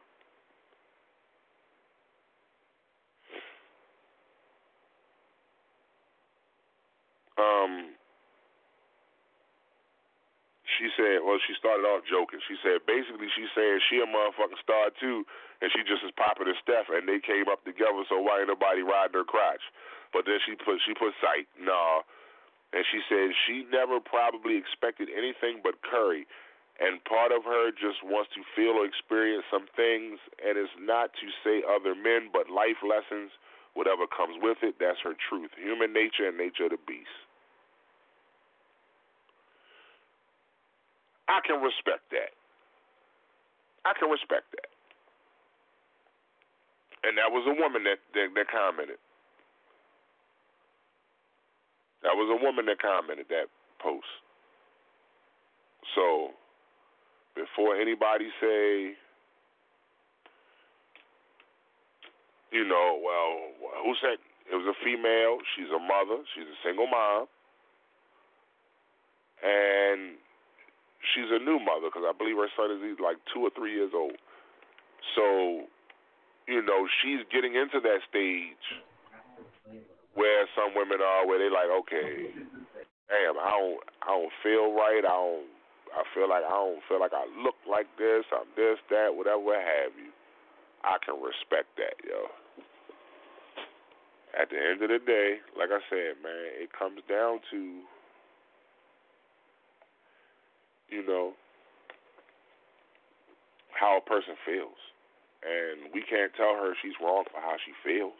She said, well, she started off joking. She said, basically, she's saying she a motherfucking star, too, and she just as popular as Steph, and they came up together, so why ain't nobody riding her crotch? But then she put sight. No. And she said she never probably expected anything but Curry, and part of her just wants to feel or experience some things, and it's not to say other men, but life lessons, whatever comes with it, that's her truth. Human nature and nature of the beast. I can respect that. And that was a woman that commented. That was a woman that commented that post. So, before anybody say, well, who said it was a female? She's a mother. She's a single mom. And she's a new mother because I believe her son is like 2 or 3 years old. So, she's getting into that stage where some women are, where they like, okay, damn, I don't feel right. I feel like I look like this. I'm this, that, whatever, what have you. I can respect that, yo. At the end of the day, like I said, man, it comes down to, you know, how a person feels. And we can't tell her she's wrong for how she feels.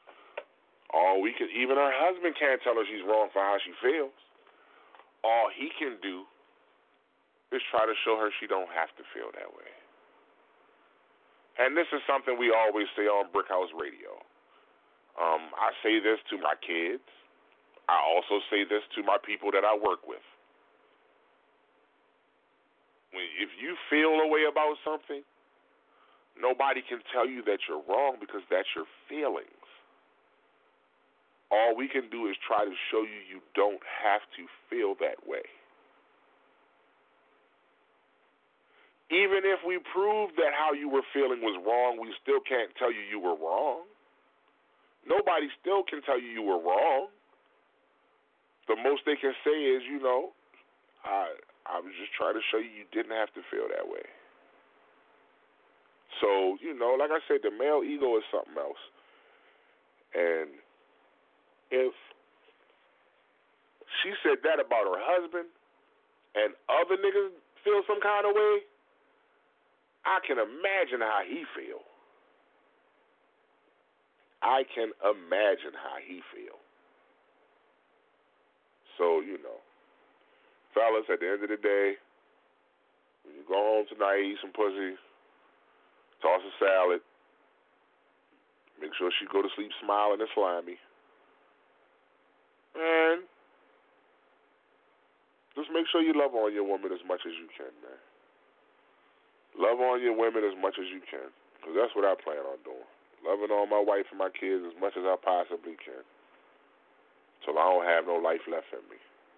Even her husband can't tell her she's wrong for how she feels. All he can do is try to show her she don't have to feel that way. And this is something we always say on Brickhouse Radio. I say this to my kids. I also say this to my people that I work with. If you feel a way about something, nobody can tell you that you're wrong because that's your feelings. All we can do is try to show you you don't have to feel that way. Even if we prove that how you were feeling was wrong, we still can't tell you you were wrong. Nobody still can tell you were wrong. The most they can say is, you know, I was just trying to show you didn't have to feel that way. So, you know, like I said, the male ego is something else. And if she said that about her husband and other niggas feel some kind of way, I can imagine how he feel. I can imagine how he feel. So, you know, fellas, at the end of the day, when you go home tonight, eat some pussy, toss a salad, make sure she go to sleep smiling and slimy, and just make sure you love on your woman as much as you can, man. Love on your women as much as you can, because that's what I plan on doing. Loving on my wife and my kids as much as I possibly can, till I don't have no life left in me.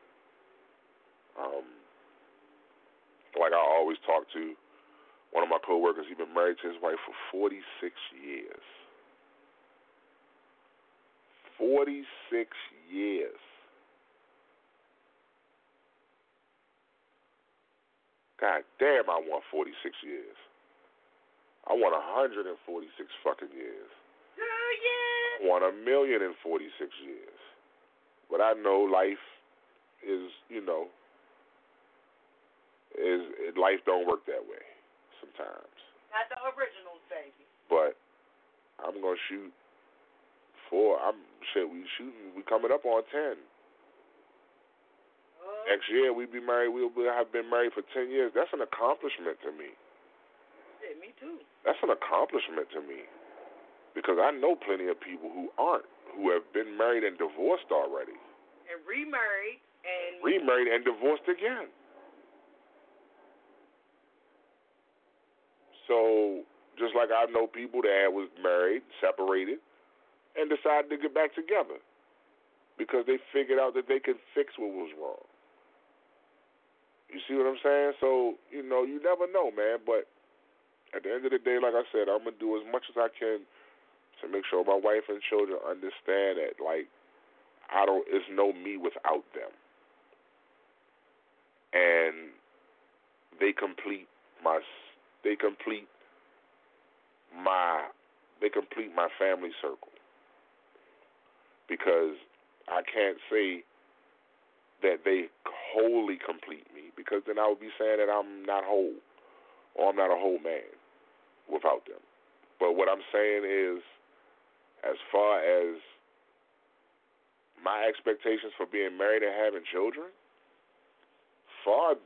Like I always talk to one of my coworkers, he's been married to his wife for 46 years. 46 years. God damn, I want 46 years. I want 146 fucking years. Yeah. I want 1,046 years. But I know life is, you know, life don't work that way sometimes. Not the originals, baby. But I'm gonna shoot for. We coming up on 10. Next year we'll have been married for 10 years. That's an accomplishment to me. Yeah, me too. That's an accomplishment to me. Because I know plenty of people who have been married and divorced already. And remarried and divorced again. So, just like I know people that was married, separated, and decided to get back together because they figured out that they could fix what was wrong. You see what I'm saying? So, you know, you never know, man. But at the end of the day, like I said, I'm going to do as much as I can to make sure my wife and children understand that, like, it's no me without them. And they complete my family circle. Because I can't say that they wholly complete me, because then I would be saying that I'm not whole, or I'm not a whole man without them. But what I'm saying is, as far as my expectations for being married and having children, far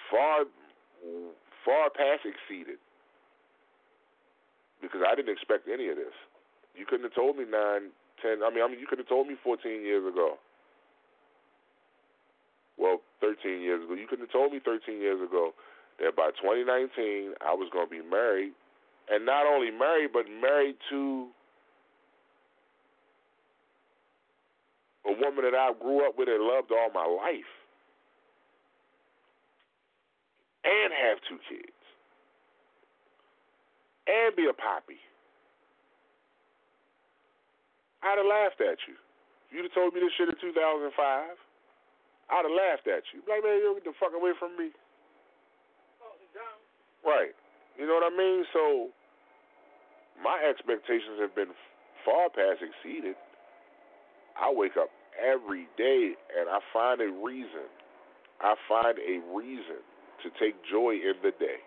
past exceeded. Because I didn't expect any of this. You couldn't have told me 9, 10, you could have told me 14 years ago. Well, 13 years ago. You couldn't have told me 13 years ago that by 2019 I was going to be married. And not only married, but married to a woman that I grew up with and loved all my life. And have 2 kids. And be a poppy. I'd have laughed at you. If you'd have told me this shit in 2005, I'd have laughed at you. Like, man, you get the fuck away from me. Right. You know what I mean? So, my expectations have been far past exceeded. I wake up every day and I find a reason. I find a reason to take joy in the day.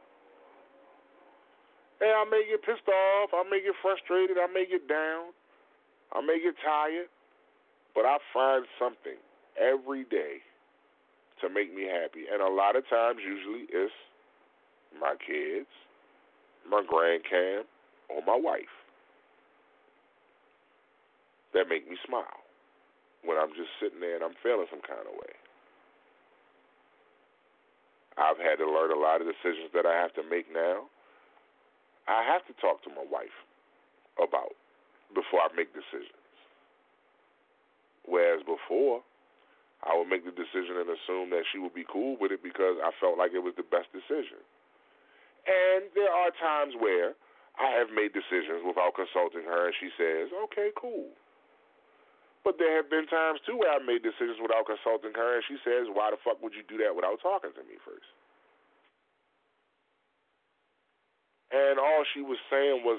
And I may get pissed off, I may get frustrated, I may get down, I may get tired, but I find something every day to make me happy. And a lot of times, usually, it's my kids, my grandcam, or my wife that make me smile when I'm just sitting there and I'm feeling some kind of way. I've had to learn a lot of decisions that I have to make now. I have to talk to my wife about before I make decisions. Whereas before, I would make the decision and assume that she would be cool with it because I felt like it was the best decision. And there are times where I have made decisions without consulting her and she says, okay, cool. But there have been times, too, where I made decisions without consulting her and she says, why the fuck would you do that without talking to me first? And all she was saying was,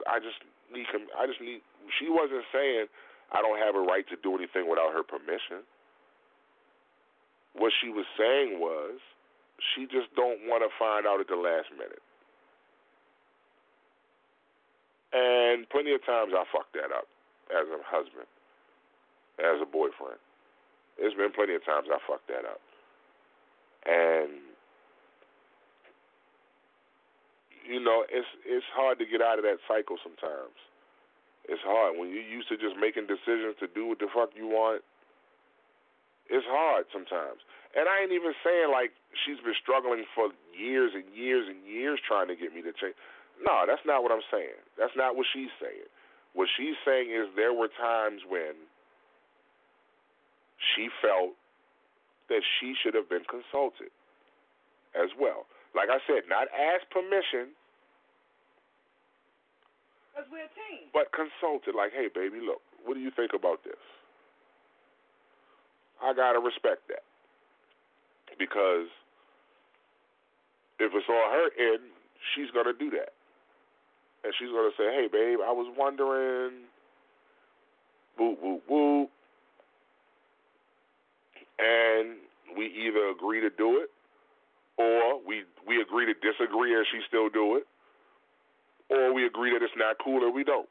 she wasn't saying I don't have a right to do anything without her permission. What she was saying was, she just don't want to find out at the last minute. And plenty of times I fucked that up as a husband, as a boyfriend. There's been plenty of times I fucked that up. And you know, it's hard to get out of that cycle sometimes. It's hard. When you're used to just making decisions to do what the fuck you want, it's hard sometimes. And I ain't even saying like she's been struggling for years and years and years trying to get me to change. No, that's not what I'm saying. That's not what she's saying. What she's saying is there were times when she felt that she should have been consulted as well. Like I said, not ask permission, because we're a team, but consulted. Like, hey, baby, look, what do you think about this? I got to respect that. Because if it's on her end, she's going to do that. And she's going to say, hey, babe, I was wondering, boop, boop, boop. And we either agree to do it, or we agree to disagree and she still do it, or we agree that it's not cool and we don't.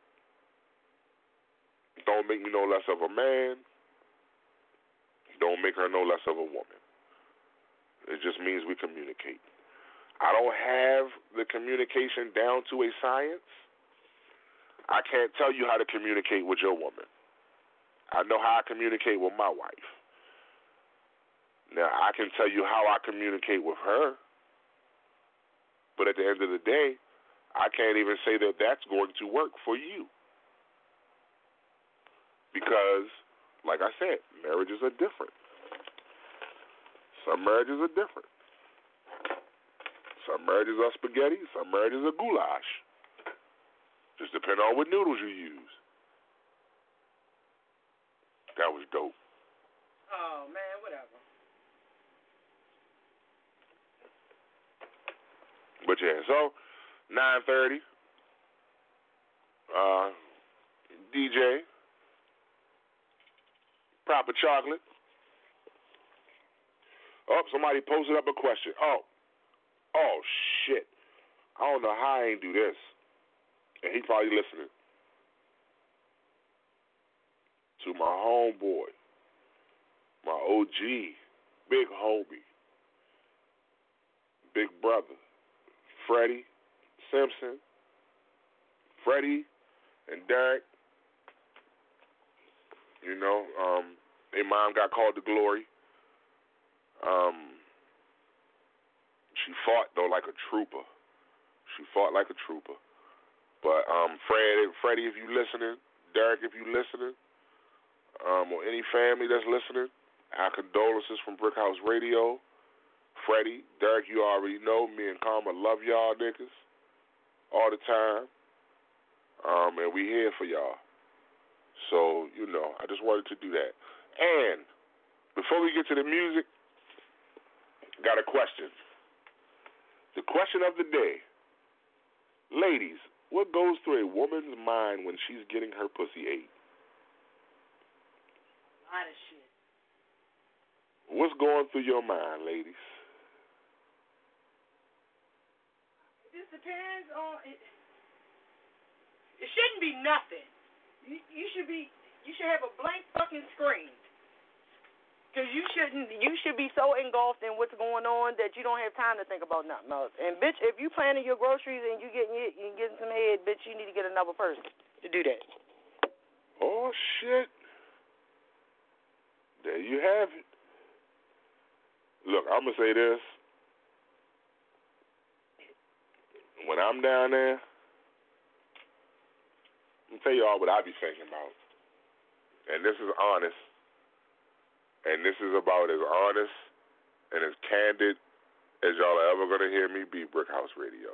Don't make me no less of a man. Don't make her no less of a woman. It just means we communicate. I don't have the communication down to a science. I can't tell you how to communicate with your woman. I know how I communicate with my wife. Now, I can tell you how I communicate with her, but at the end of the day, I can't even say that that's going to work for you. Because, like I said, marriages are different. Some marriages are different. Some marriages are spaghetti, some marriages are goulash. Just depending on what noodles you use. That was dope. Oh, man, whatever. But yeah, so 9:30, DJ, proper chocolate. Oh, somebody posted up a question. Oh shit! I don't know how I ain't do this, and he probably listening to my homeboy, my OG, big homie, big brother. Freddie Simpson, Freddie and Derek, you know, their mom got called to glory. She fought, though, like a trooper. But Freddie, if you listening, Derek, if you listening, or any family that's listening, our condolences from Brickhouse Radio. Freddie, Derek, you already know, me and Karma love y'all niggas all the time. And we here for y'all. So, you know, I just wanted to do that. And before we get to the music, got a question. The question of the day. Ladies, what goes through a woman's mind when she's getting her pussy ate? lot of shit. What's going through your mind, ladies? It just depends on it. It shouldn't be nothing. You should have a blank fucking screen. Because you should be so engulfed in what's going on that you don't have time to think about nothing else. And bitch, if you planning your groceries and you getting some head, bitch, you need to get another person to do that. Oh shit. There you have it. Look, I'm gonna say this. When I'm down there, I'm gonna tell y'all what I be thinking about. And this is honest. And this is about as honest and as candid as y'all are ever going to hear me be, Brick House Radio.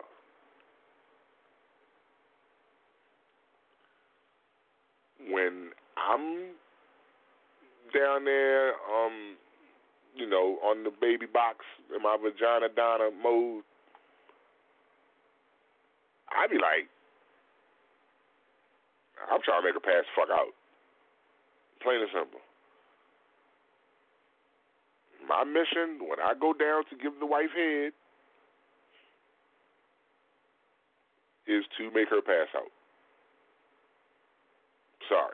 When I'm down there, on the baby box in my vagina Donna mode, I be like, I'm trying to make her pass the fuck out. Plain and simple. My mission, when I go down to give the wife head, is to make her pass out. Sorry.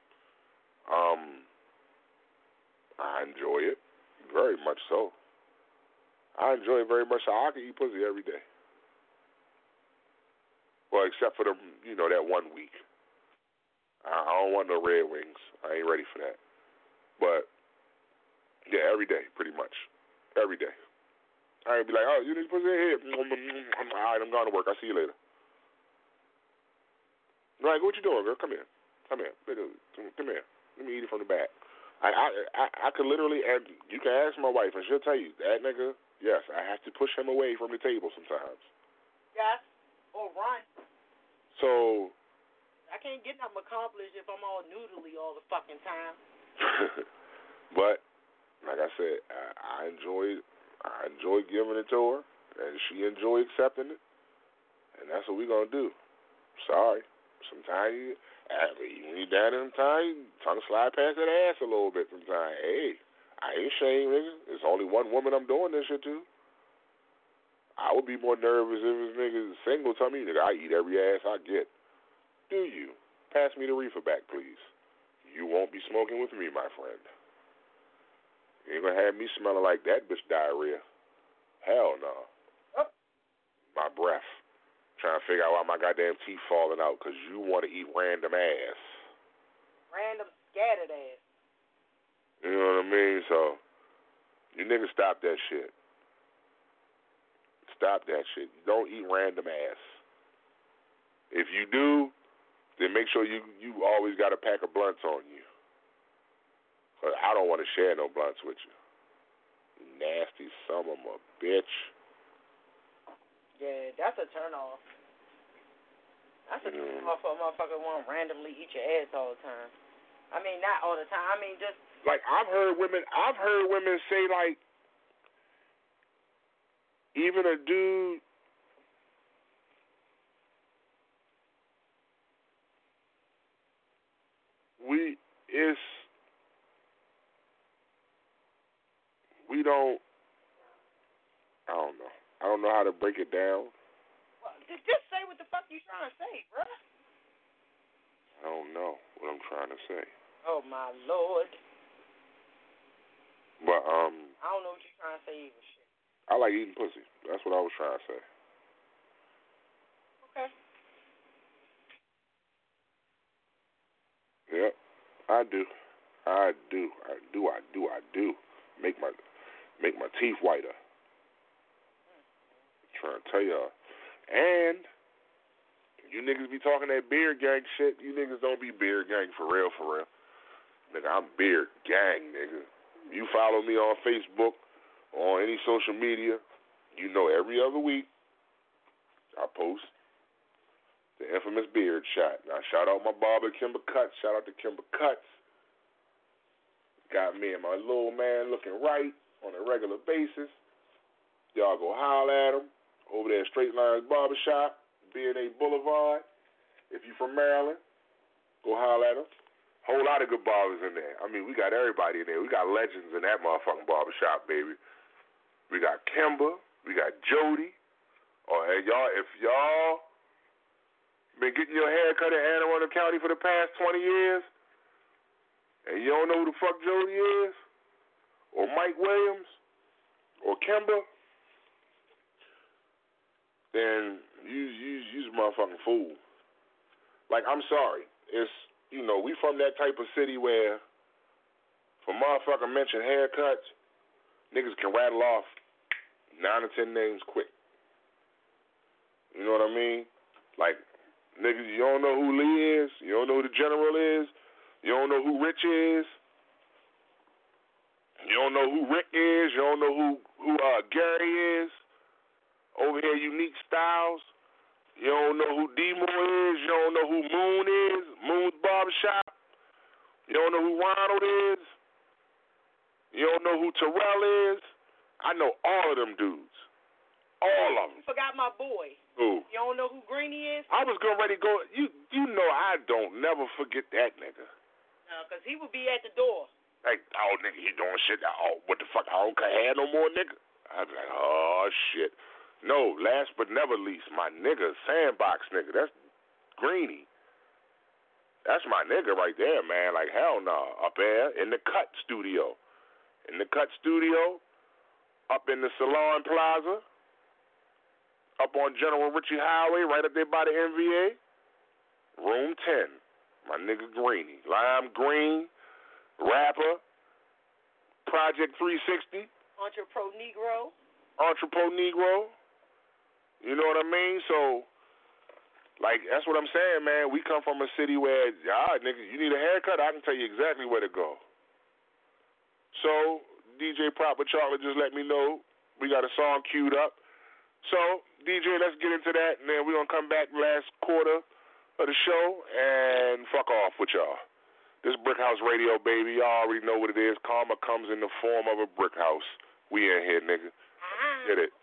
I enjoy it. Very much so. I enjoy it very much so I can eat pussy every day. Well, except for that 1 week. I don't want no Red Wings. I ain't ready for that. But yeah, every day, pretty much. Every day. I ain't be like, oh, you need to put it in here. All right, I'm going to work. I'll see you later. Like, what you doing, girl? Come here. Come here. Let me eat it from the back. I could literally, and you can ask my wife, and she'll tell you, that nigga, yes, I have to push him away from the table sometimes. Yes, or run. So. I can't get nothing accomplished if I'm all noodly all the fucking time. But. Like I said, I enjoy giving it to her, and she enjoy accepting it, and that's what we're going to do. Sorry. Sometimes when you're down in time, trying to slide past that ass a little bit sometimes. Hey, I ain't ashamed, nigga. There's only one woman I'm doing this shit to. I would be more nervous if this nigga is single. Tell me, nigga, I eat every ass I get. Do you? Pass me the reefer back, please. You won't be smoking with me, my friend. You ain't gonna have me smelling like that bitch diarrhea. Hell no. Oh. My breath. Trying to figure out why my goddamn teeth falling out because you want to eat random ass. Random scattered ass. You know what I mean? So, you niggas stop that shit. Stop that shit. Don't eat random ass. If you do, then make sure you always got a pack of blunts on you. I don't want to share no blunts with you. Nasty son of a bitch. Yeah, that's a turn off. That's a turn off for a motherfucker want to randomly eat your ass all the time. I mean, not all the time. I mean, just like I've heard women say like, even a dude. I don't know how to break it down. Well, just say what the fuck you trying to say, bruh. I don't know what I'm trying to say. Oh, my Lord. But, I don't know what you're trying to say either, shit. I like eating pussy. That's what I was trying to say. Okay. Yep, I do. I do. Make my teeth whiter. Trying to tell y'all. And you niggas be talking that beard gang shit. You niggas don't be beard gang for real. Nigga, I'm beard gang, nigga. You follow me on Facebook or on any social media, you know every other week I post the infamous beard shot. Now, shout out my barber, Kimber Cuts. Shout out to Kimber Cuts. Got me and my little man looking right on a regular basis. Y'all go holler at him over there at Straight Lines Barbershop, B&A Boulevard. If you from Maryland, go holler at him. Whole lot of good barbers in there. I mean, we got everybody in there. We got legends in that motherfucking barbershop, baby. We got Kimber. We got Jody. Oh, hey, y'all, if y'all been getting your hair cut in Anne Arundel County for the past 20 years, and you don't know who the fuck Jody is, or Mike Williams, or Kimber, then you's a motherfucking fool. Like, I'm sorry. It's, you know, we from that type of city where, for motherfucker mention haircuts, niggas can rattle off 9 or 10 names quick. You know what I mean? Like, niggas, you don't know who Lee is, you don't know who the General is, you don't know who Rich is, you don't know who Rick is, you don't know who Gary is. Over here, Unique Styles. You don't know who D-Moore is. You don't know who Moon is. Moon's Barbershop. You don't know who Ronald is. You don't know who Terrell is. I know all of them dudes. All of them. You forgot my boy. Who? You don't know who Greenie is? I was getting ready to go. You know I don't never forget that nigga. No, because he would be at the door. Like, oh, nigga, he doing shit. Oh, what the fuck? I don't care no more, nigga. I'd be like, oh, shit. No, last but never least, my nigga, Sandbox nigga, that's Greenie. That's my nigga right there, man. Like, hell no. Up there in the Cut Studio. In the Cut Studio, up in the Salon Plaza, up on General Ritchie Highway, right up there by the NVA. Room 10. My nigga Greenie. Lime Green, rapper, Project 360. Entrepreneur Negro. Entrepreneur Negro. You know what I mean? So, like, that's what I'm saying, man. We come from a city where, nigga, you need a haircut, I can tell you exactly where to go. So, DJ Proper Chocolate just let me know we got a song queued up. So, DJ, let's get into that, and then we're going to come back last quarter of the show and fuck off with y'all. This Brick House Radio, baby. Y'all already know what it is. Karma comes in the form of a brick house. We in here, nigga. Get it.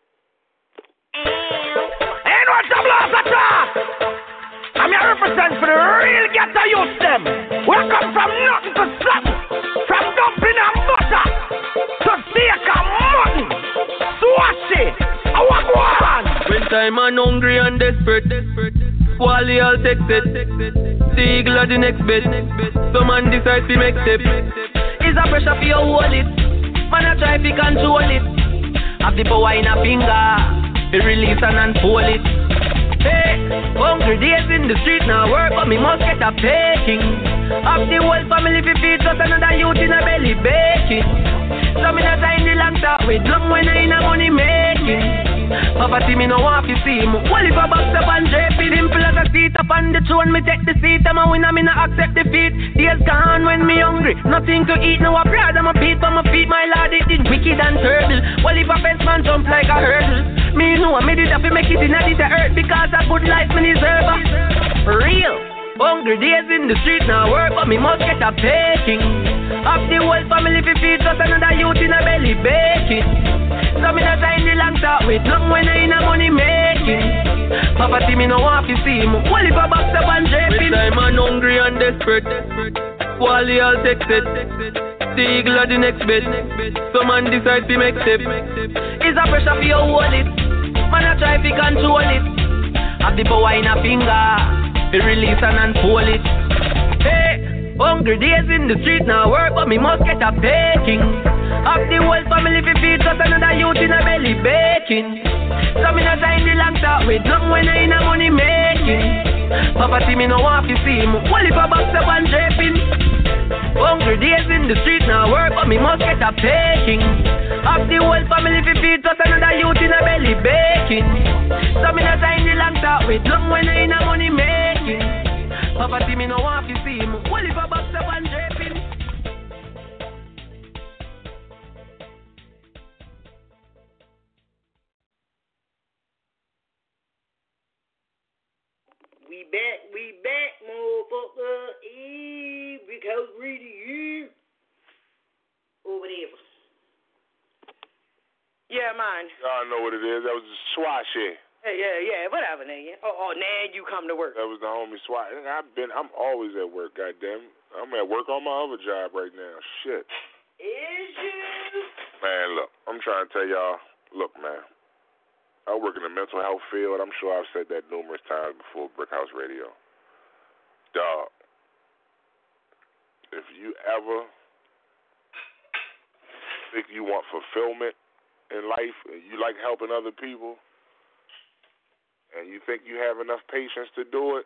Ain't no trouble off the top. I'm here represent for the real ghetto youth them. Welcome from nothing to something. From dumpling and butter to steak and mutton. Swashy, I walk one. When time I'm hungry and desperate, Wally I'll take it. The eagle are the next bit. Some man decide to make step. It's a pressure for your wallet. Man I try to control it. Have the power in a finger. Be release and unfold it. Hey, hungry days in the street now work, but me must get a paying. Have the whole family fi feed just another youth in a belly baking. So me not in the long talk with long when I in a money making. Poverty me no want to see me. Well if I box up and drape it, him full as a seat up on the throne, me take the seat. I'm a winner, me not accept defeat. Days gone when me hungry, nothing to eat. Now I proud of my feet, but my feet, my lord, it is wicked and terrible. Well if a fence man jump like a hurdle, me know I made it up to make it in the earth because a good life me deserve. Real hungry days in the street now work, but me must get a paying. Have the whole family fi feed just another youth in a belly baking. So me not in the long talk with long when I in a money making. Poverty me no want to see me. Well if I box up and drape it. When time I'm hungry and desperate, Wally I'll take it. The eagle are the next bit. Some man decide to make step. It's a pressure for your wallet. Man I try to control it. Have the power in a finger. Be release and unfold it. Hey, hungry days in the street now work, but me must get a paying. Have the whole family fi feed just another youth in a belly baking. So me not in the long talk with long when I in a money making. Poverty me no want to see me. Well if I box up and draping. Hungry days in the street now work, but me must get a paying. Have the whole family fi feed just another youth in a belly baking. So me not in the long talk with long when I in a money making. Poverty me no want to see me. Well if I box up and draping. We back, motherfucker. Brick House Radio. Or whatever. Yeah, man. Y'all know what it is. That was Swashy. Yeah, whatever, nigga. Oh, now you come to work. That was the homie SWAT. I'm always at work, goddamn. I'm at work on my other job right now. Shit. Is you? Man, look, I'm trying to tell y'all, look, man, I work in the mental health field. I'm sure I've said that numerous times before, Brick House Radio. Dog, if you ever think you want fulfillment in life and you like helping other people and you think you have enough patience to do it,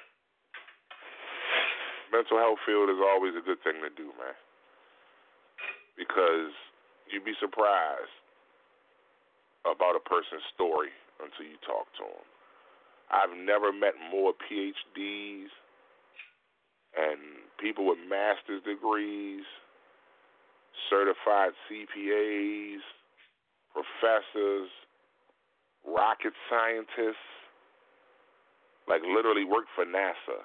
mental health field is always a good thing to do, man. Because you'd be surprised about a person's story until you talk to them. I've never met more PhDs and people with master's degrees, certified CPAs, professors, rocket scientists, like literally work for NASA,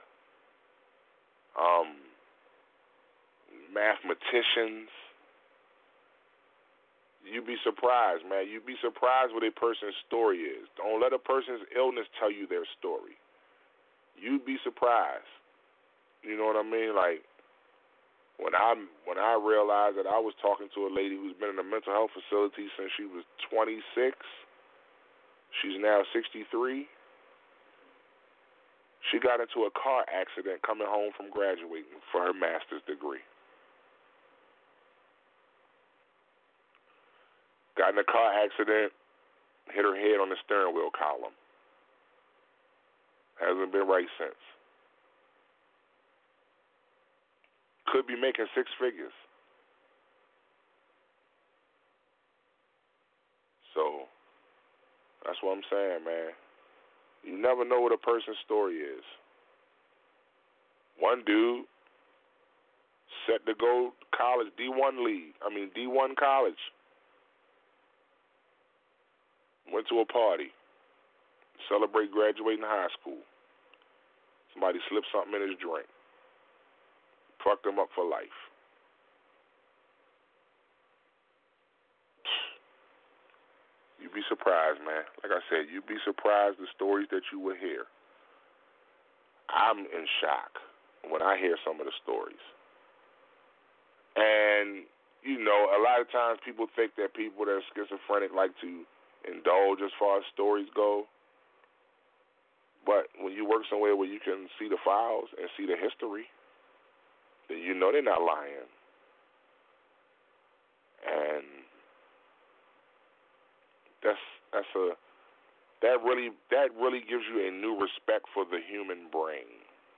mathematicians. You'd be surprised, man. You'd be surprised what a person's story is. Don't let a person's illness tell you their story. You'd be surprised. You know what I mean? Like, when I realized that I was talking to a lady who's been in a mental health facility since she was 26, she's now 63. She got into a car accident coming home from graduating for her master's degree. Got in a car accident, hit her head on the steering wheel column. Hasn't been right since. Could be making 6 figures. So, that's what I'm saying, man. You never know what a person's story is. One dude set to go college, D1 college. Went to a party, celebrate graduating high school. Somebody slipped something in his drink. Fucked him up for life. You'd be surprised, man. Like I said, you'd be surprised the stories that you will hear. I'm in shock when I hear some of the stories. And, you know, a lot of times people think that people that are schizophrenic like to indulge as far as stories go. But when you work somewhere where you can see the files and see the history, then you know they're not lying. And that really gives you a new respect for the human brain.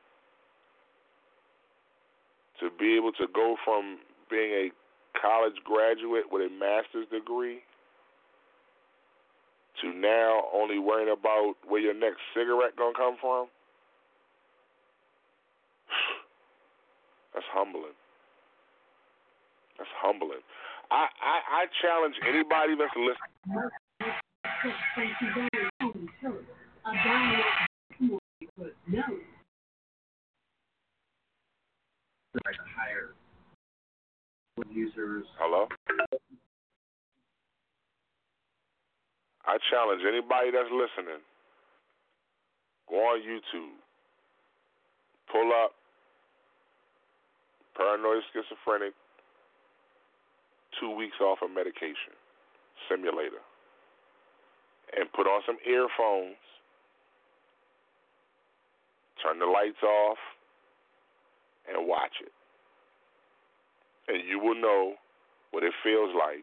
To be able to go from being a college graduate with a master's degree to now only worrying about where your next cigarette gonna come from, that's humbling. That's humbling. I challenge anybody that's listening. Hello? I challenge anybody that's listening, go on YouTube, pull up Paranoid Schizophrenic 2 weeks off of medication simulator, and put on some earphones, turn the lights off, and watch it. And you will know what it feels like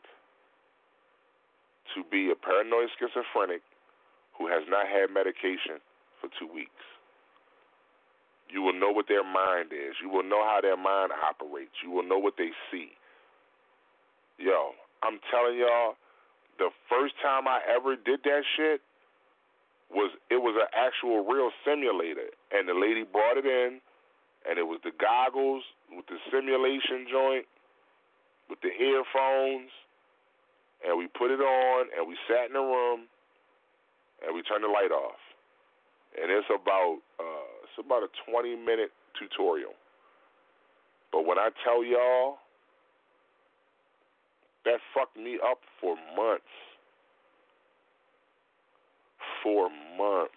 to be a paranoid schizophrenic who has not had medication for 2 weeks. You will know what their mind is. You will know how their mind operates. You will know what they see. Yo, I'm telling y'all, the first time I ever did that shit was an actual real simulator. And the lady brought it in, and it was the goggles with the simulation joint, with the earphones, and we put it on, and we sat in the room, and we turned the light off. And it's about a 20-minute tutorial. But when I tell y'all, that fucked me up for months. 4 months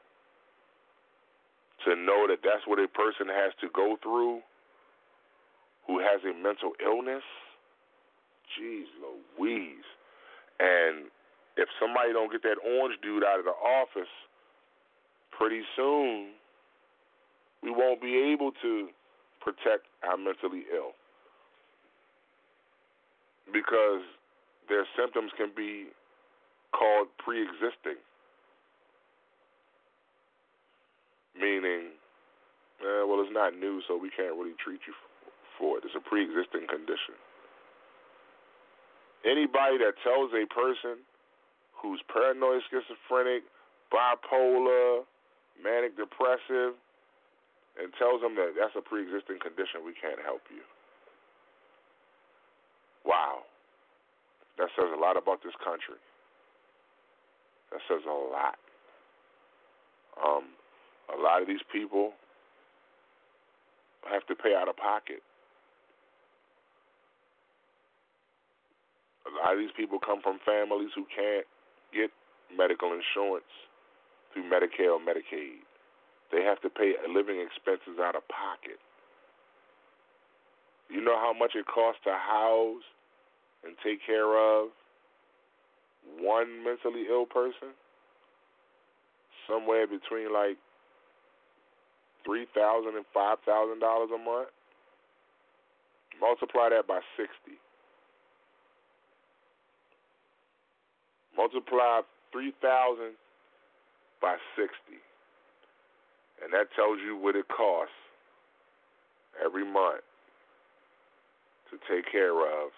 to know that that's what a person has to go through who has a mental illness. Jeez Louise. And if somebody don't get that orange dude out of the office pretty soon, we won't be able to protect our mentally ill, because their symptoms can be called pre-existing, meaning, well, it's not new, so we can't really treat you for it. It's a pre-existing condition. Anybody that tells a person who's paranoid, schizophrenic, bipolar, manic depressive, and tells them that that's a pre-existing condition, we can't help you. Wow. That says a lot about this country. That says a lot. A lot of these people have to pay out of pocket. A lot of these people come from families who can't get medical insurance through Medicare or Medicaid. They have to pay living expenses out of pocket. You know how much it costs to house and take care of one mentally ill person? Somewhere between like $3,000 and $5,000 a month. Multiply that by 60. Multiply 3,000 by 60. And that tells you what it costs every month to take care of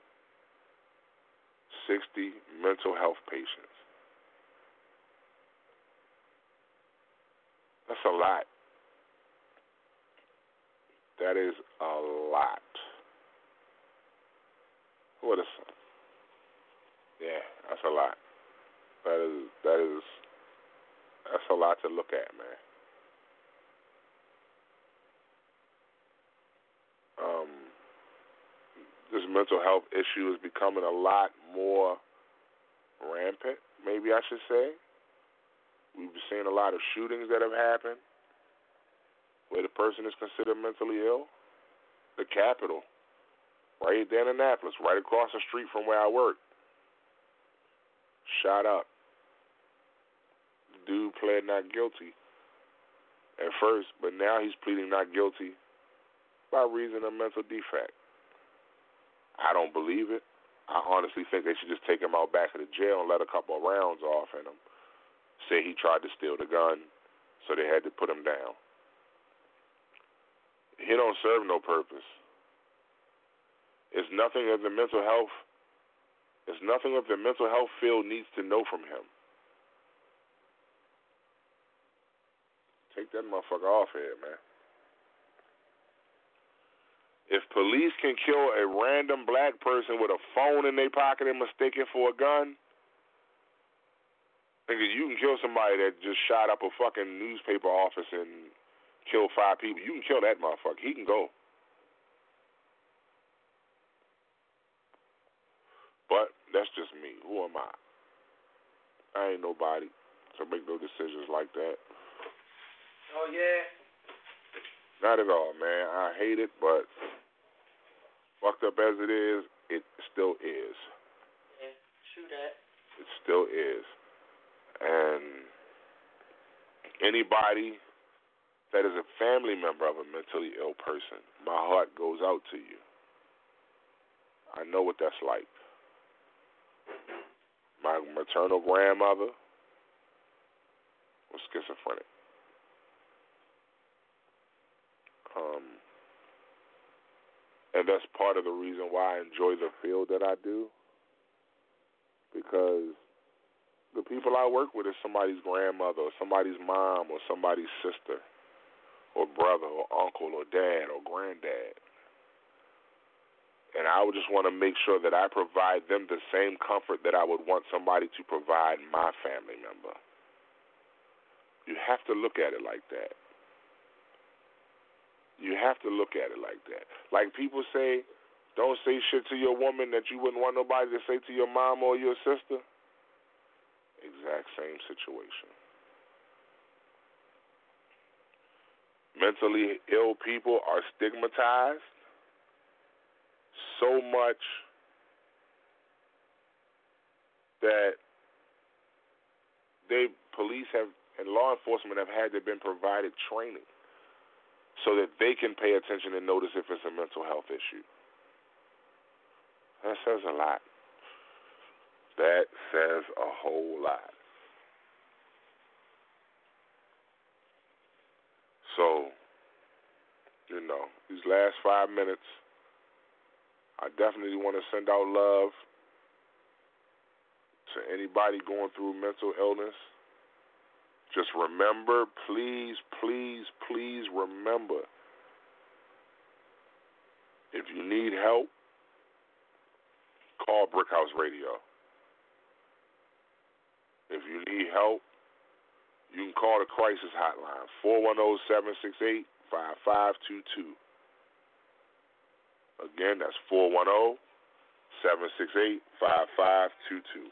60 mental health patients. That's a lot. That is a lot. What is? Yeah, that's a lot. That's a lot to look at, man. This mental health issue is becoming a lot more rampant, maybe I should say. We've seen a lot of shootings that have happened where the person is considered mentally ill. The Capitol, right there in Annapolis, right across the street from where I work. Shot up. The dude pled not guilty at first, but now he's pleading not guilty by reason of mental defect. I don't believe it. I honestly think they should just take him out back of the jail and let a couple of rounds off in him. Say he tried to steal the gun, so they had to put him down. He don't serve no purpose. It's nothing of the mental health. It's nothing of the mental health field needs to know from him. Take that motherfucker off here, man. If police can kill a random black person with a phone in their pocket and mistake it for a gun, nigga, you can kill somebody that just shot up a fucking newspaper office and killed 5 people. You can kill that motherfucker. He can go. But that's just me. Who am I? I ain't nobody to make no decisions like that. Oh, yeah? Not at all, man. I hate it, but fucked up as it is, it still is. Yeah, true that. It still is. And anybody that is a family member of a mentally ill person, my heart goes out to you. I know what that's like. My maternal grandmother was schizophrenic. And that's part of the reason why I enjoy the field that I do, because the people I work with is somebody's grandmother or somebody's mom or somebody's sister or brother or uncle or dad or granddad. And I would just want to make sure that I provide them the same comfort that I would want somebody to provide my family member. You have to look at it like that. You have to look at it like that. Like people say, don't say shit to your woman that you wouldn't want nobody to say to your mom or your sister. Exact same situation. Mentally ill people are stigmatized so much that police have and law enforcement have had to been provided training so that they can pay attention and notice if it's a mental health issue. That says a lot. That says a whole lot. So, these last 5 minutes, I definitely want to send out love to anybody going through mental illness. Just remember, please, please, please remember, if you need help, call Brickhouse Radio. If you need help, you can call the crisis hotline, 410-768-5522. Again, that's 410-768-5522.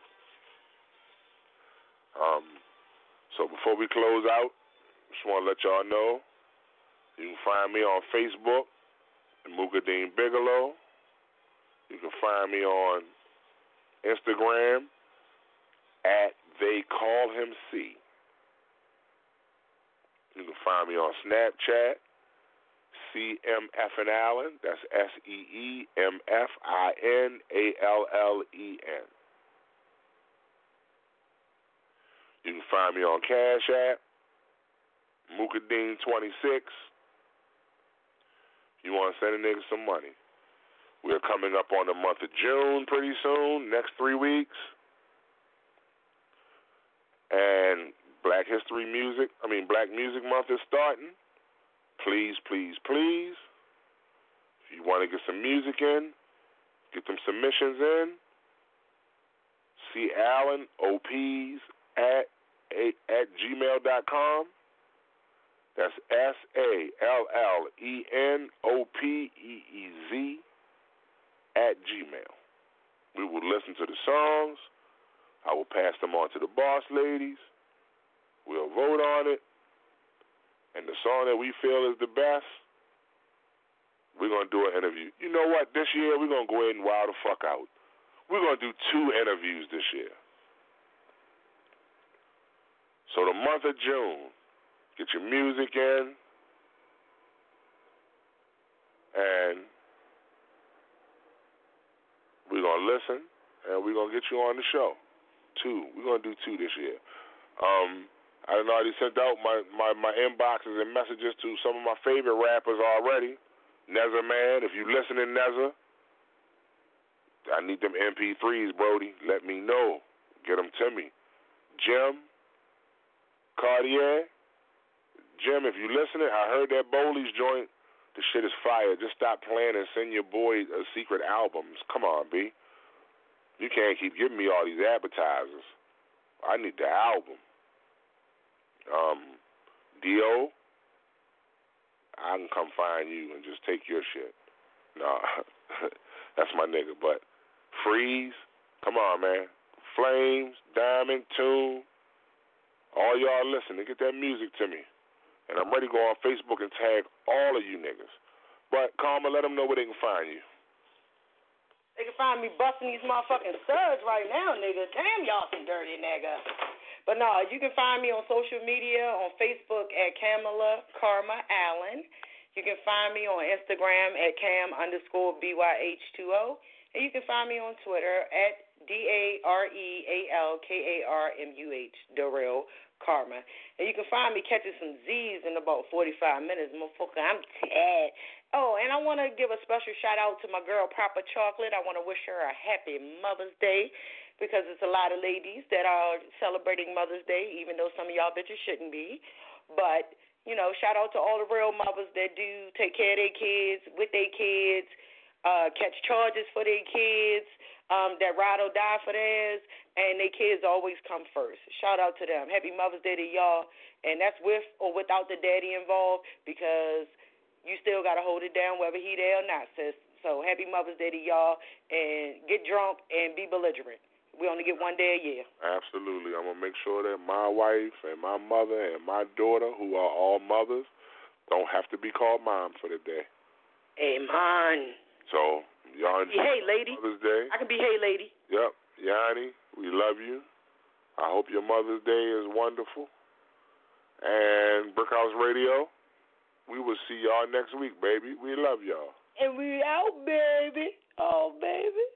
So before we close out, just want to let y'all know, you can find me on Facebook, Mugadeen Bigelow. You can find me on Instagram at TheyCallHimC. You can find me on Snapchat, CMFinAllen. That's SEEMFINALLEN. You can find me on Cash App, Mugadeen26. You want to send a nigga some money. We're coming up on the month of June pretty soon, next 3 weeks. And Black Music Month is starting. Please, please, please, if you want to get some music in, get them submissions in, see Allen, OPs, at gmail.com. That's SALLENOPEEZ at Gmail. We will listen to the songs. I will pass them on to the boss ladies. We'll vote on it. And the song that we feel is the best, we're going to do an interview. You know what? This year, we're going to go ahead and wild the fuck out. We're going to do 2 interviews this year. So the month of June, get your music in, and we're going to listen, and we're going to get you on the show. 2. We're going to do 2 this year. I done already sent out my inboxes and messages to some of my favorite rappers already. Nezza Man, if you listening, Nezza, I need them MP3s, Brody. Let me know. Get them to me. Jim, Cartier, Jim, if you listening, I heard that Bowley's joint. The shit is fire. Just stop playing and send your boy secret albums. Come on, B. You can't keep giving me all these advertisers. I need the album. D.O., I can come find you and just take your shit. No, that's my nigga. But Freeze, come on, man. Flames, Diamond, Tune, all y'all listen and get that music to me. And I'm ready to go on Facebook and tag all of you niggas. But, Karma, let them know where they can find you. They can find me busting these motherfucking studs right now, nigga. Damn, y'all some dirty nigga. But no, you can find me on social media, on Facebook at Kamala Karma Allen. You can find me on Instagram at Cam_BYH20. And you can find me on Twitter at DAREALKARMUH, Darrell Karma. And you can find me catching some Z's in about 45 minutes, motherfucker. I'm tired. Oh, and I want to give a special shout-out to my girl, Proper Chocolate. I want to wish her a happy Mother's Day, because it's a lot of ladies that are celebrating Mother's Day, even though some of y'all bitches shouldn't be. But, you know, shout out to all the real mothers that do take care of their kids, with their kids, catch charges for their kids, that ride or die for theirs, and their kids always come first. Shout out to them. Happy Mother's Day to y'all, and that's with or without the daddy involved, because you still got to hold it down whether he there or not, sis. So happy Mother's Day to y'all, and get drunk and be belligerent. We only get one day a year. Absolutely. I'm going to make sure that my wife and my mother and my daughter, who are all mothers, don't have to be called mom for the day. Amen. So, y'all enjoy Hey, lady. Mother's Day. I can be hey, lady. Yep. Yanni, we love you. I hope your Mother's Day is wonderful. And Brickhouse Radio, we will see y'all next week, baby. We love y'all. And we out, baby. Oh, baby.